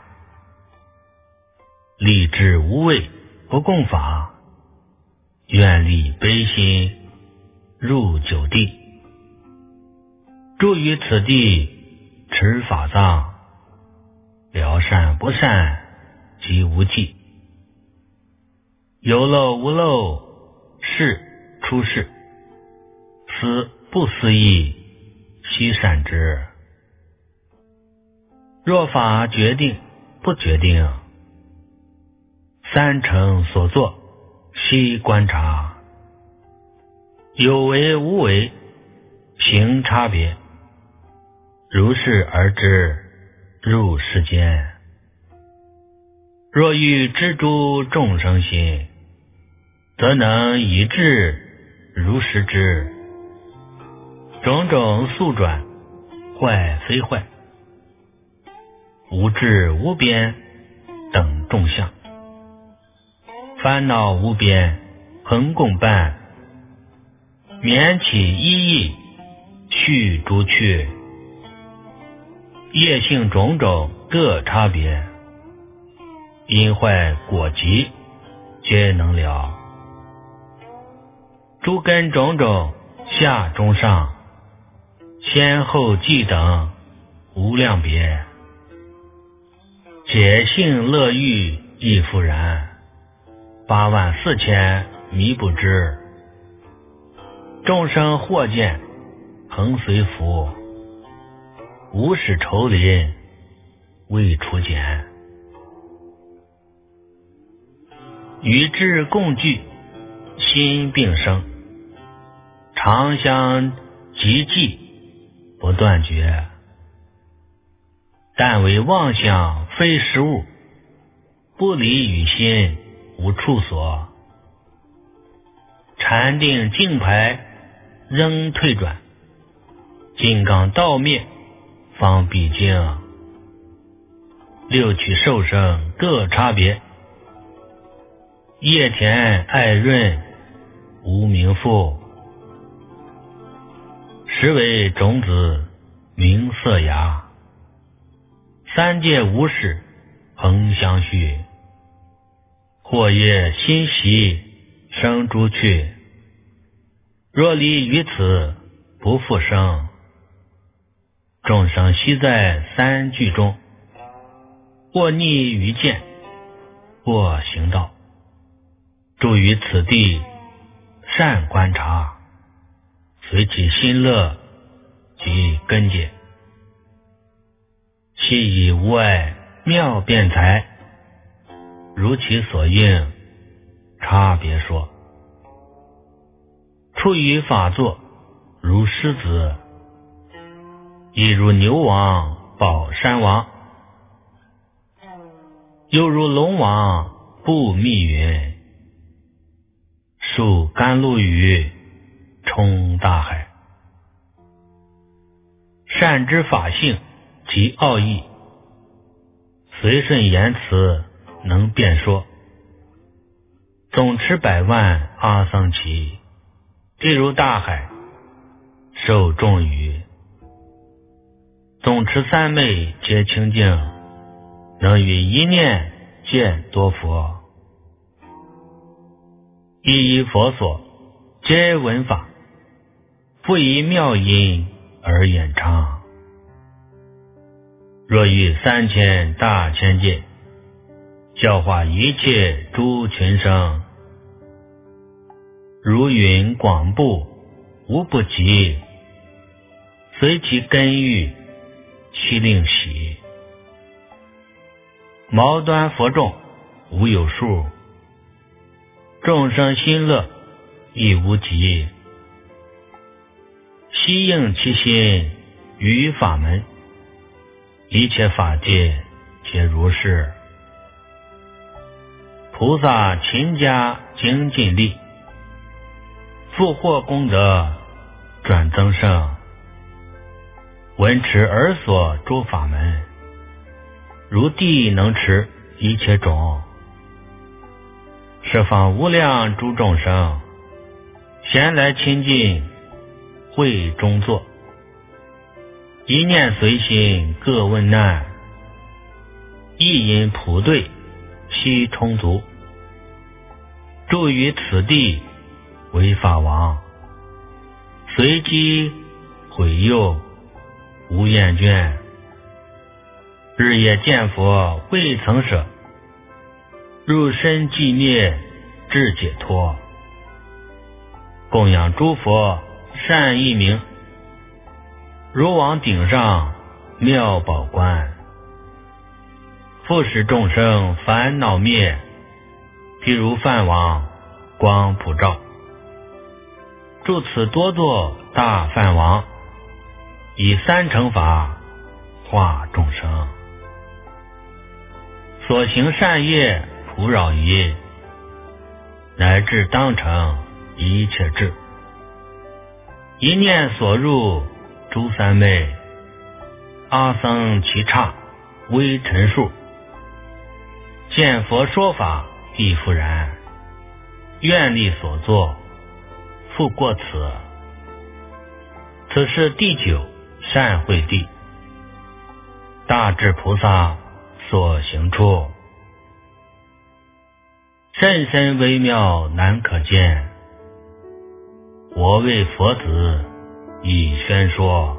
立志无畏不共法，愿力悲心入九地，住于此地持法藏，了善不善及无忌，有漏无漏，是出世，思不思议，悉善之。若法决定不决定，三乘所作悉观察，有为无为行差别，如是而知入世间。若欲知诸众生心， 则能以智如实之。种种速转，坏非坏，无智无边等众相，烦恼无边恒共伴，免起一意续诸趣，业性种种各差别，因坏果集皆能了。诸根种种下中上，先后继等无量别，解性乐欲亦复然，84000弥不知。众生或见恒随福，无始愁林未除减。与智共聚，心并生，常相集济不断绝。但为妄想非实物，不离与心无处所。禅定净排仍退转，金刚道灭方毕竟。六趣受生各差别，叶田爱润无名父，实为种子名色芽。三界无始恒相续，或业心习生诸趣，若离于此不复生。众生悉在三聚中，或逆于见，或行道，住于此地善观察，随其心乐及根结，悉以无碍妙辩才，如其所应差别说。处于法座如狮子，亦如牛王保山王，又如龙王布密云，数甘露雨冲大海。善知法性及奥义，随顺言辞能辩说。总持100万阿僧祇，即如大海受众语。总持三昧皆清净，能于一念见多佛。一一佛所皆闻法，不以妙音而演唱。若于3000大千界，教化一切诸群生，如云广布无不及，随其根欲悉令喜。毛端佛众无有数，众生心乐亦无极。悉应其心于法门，一切法界皆如是。菩萨勤加精进力，复获功德转增盛。闻持尔所诸法门，如地能持一切种。十方无量诸众生，闲来亲近会中坐，一念随心各问难，一因普对悉充足。住于此地为法王，随机毁诱无厌倦。日夜见佛未曾舍，入身寂灭至解脱。供养诸佛善义名，如往顶上妙宝观。复使众生烦恼灭，譬如梵王光普照。住此多座大梵王，以3乘法化众生。所行善业普扰夷， 乃至当成一切智。一念所入，诸三昧，阿僧祇刹微尘数。见佛说法亦复然，愿力所作复过此。此是第九善慧地，大智菩萨所行处，甚深微妙难可见。我为佛子已宣说，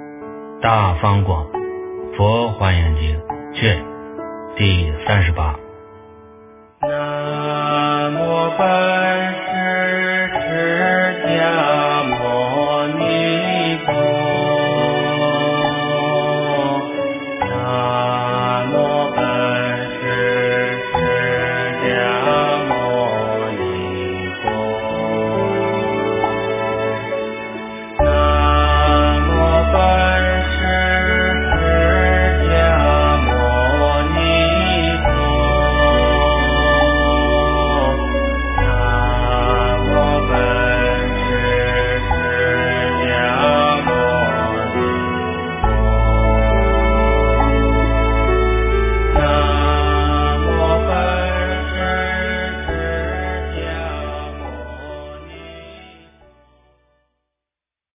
大方广佛华严经卷第38。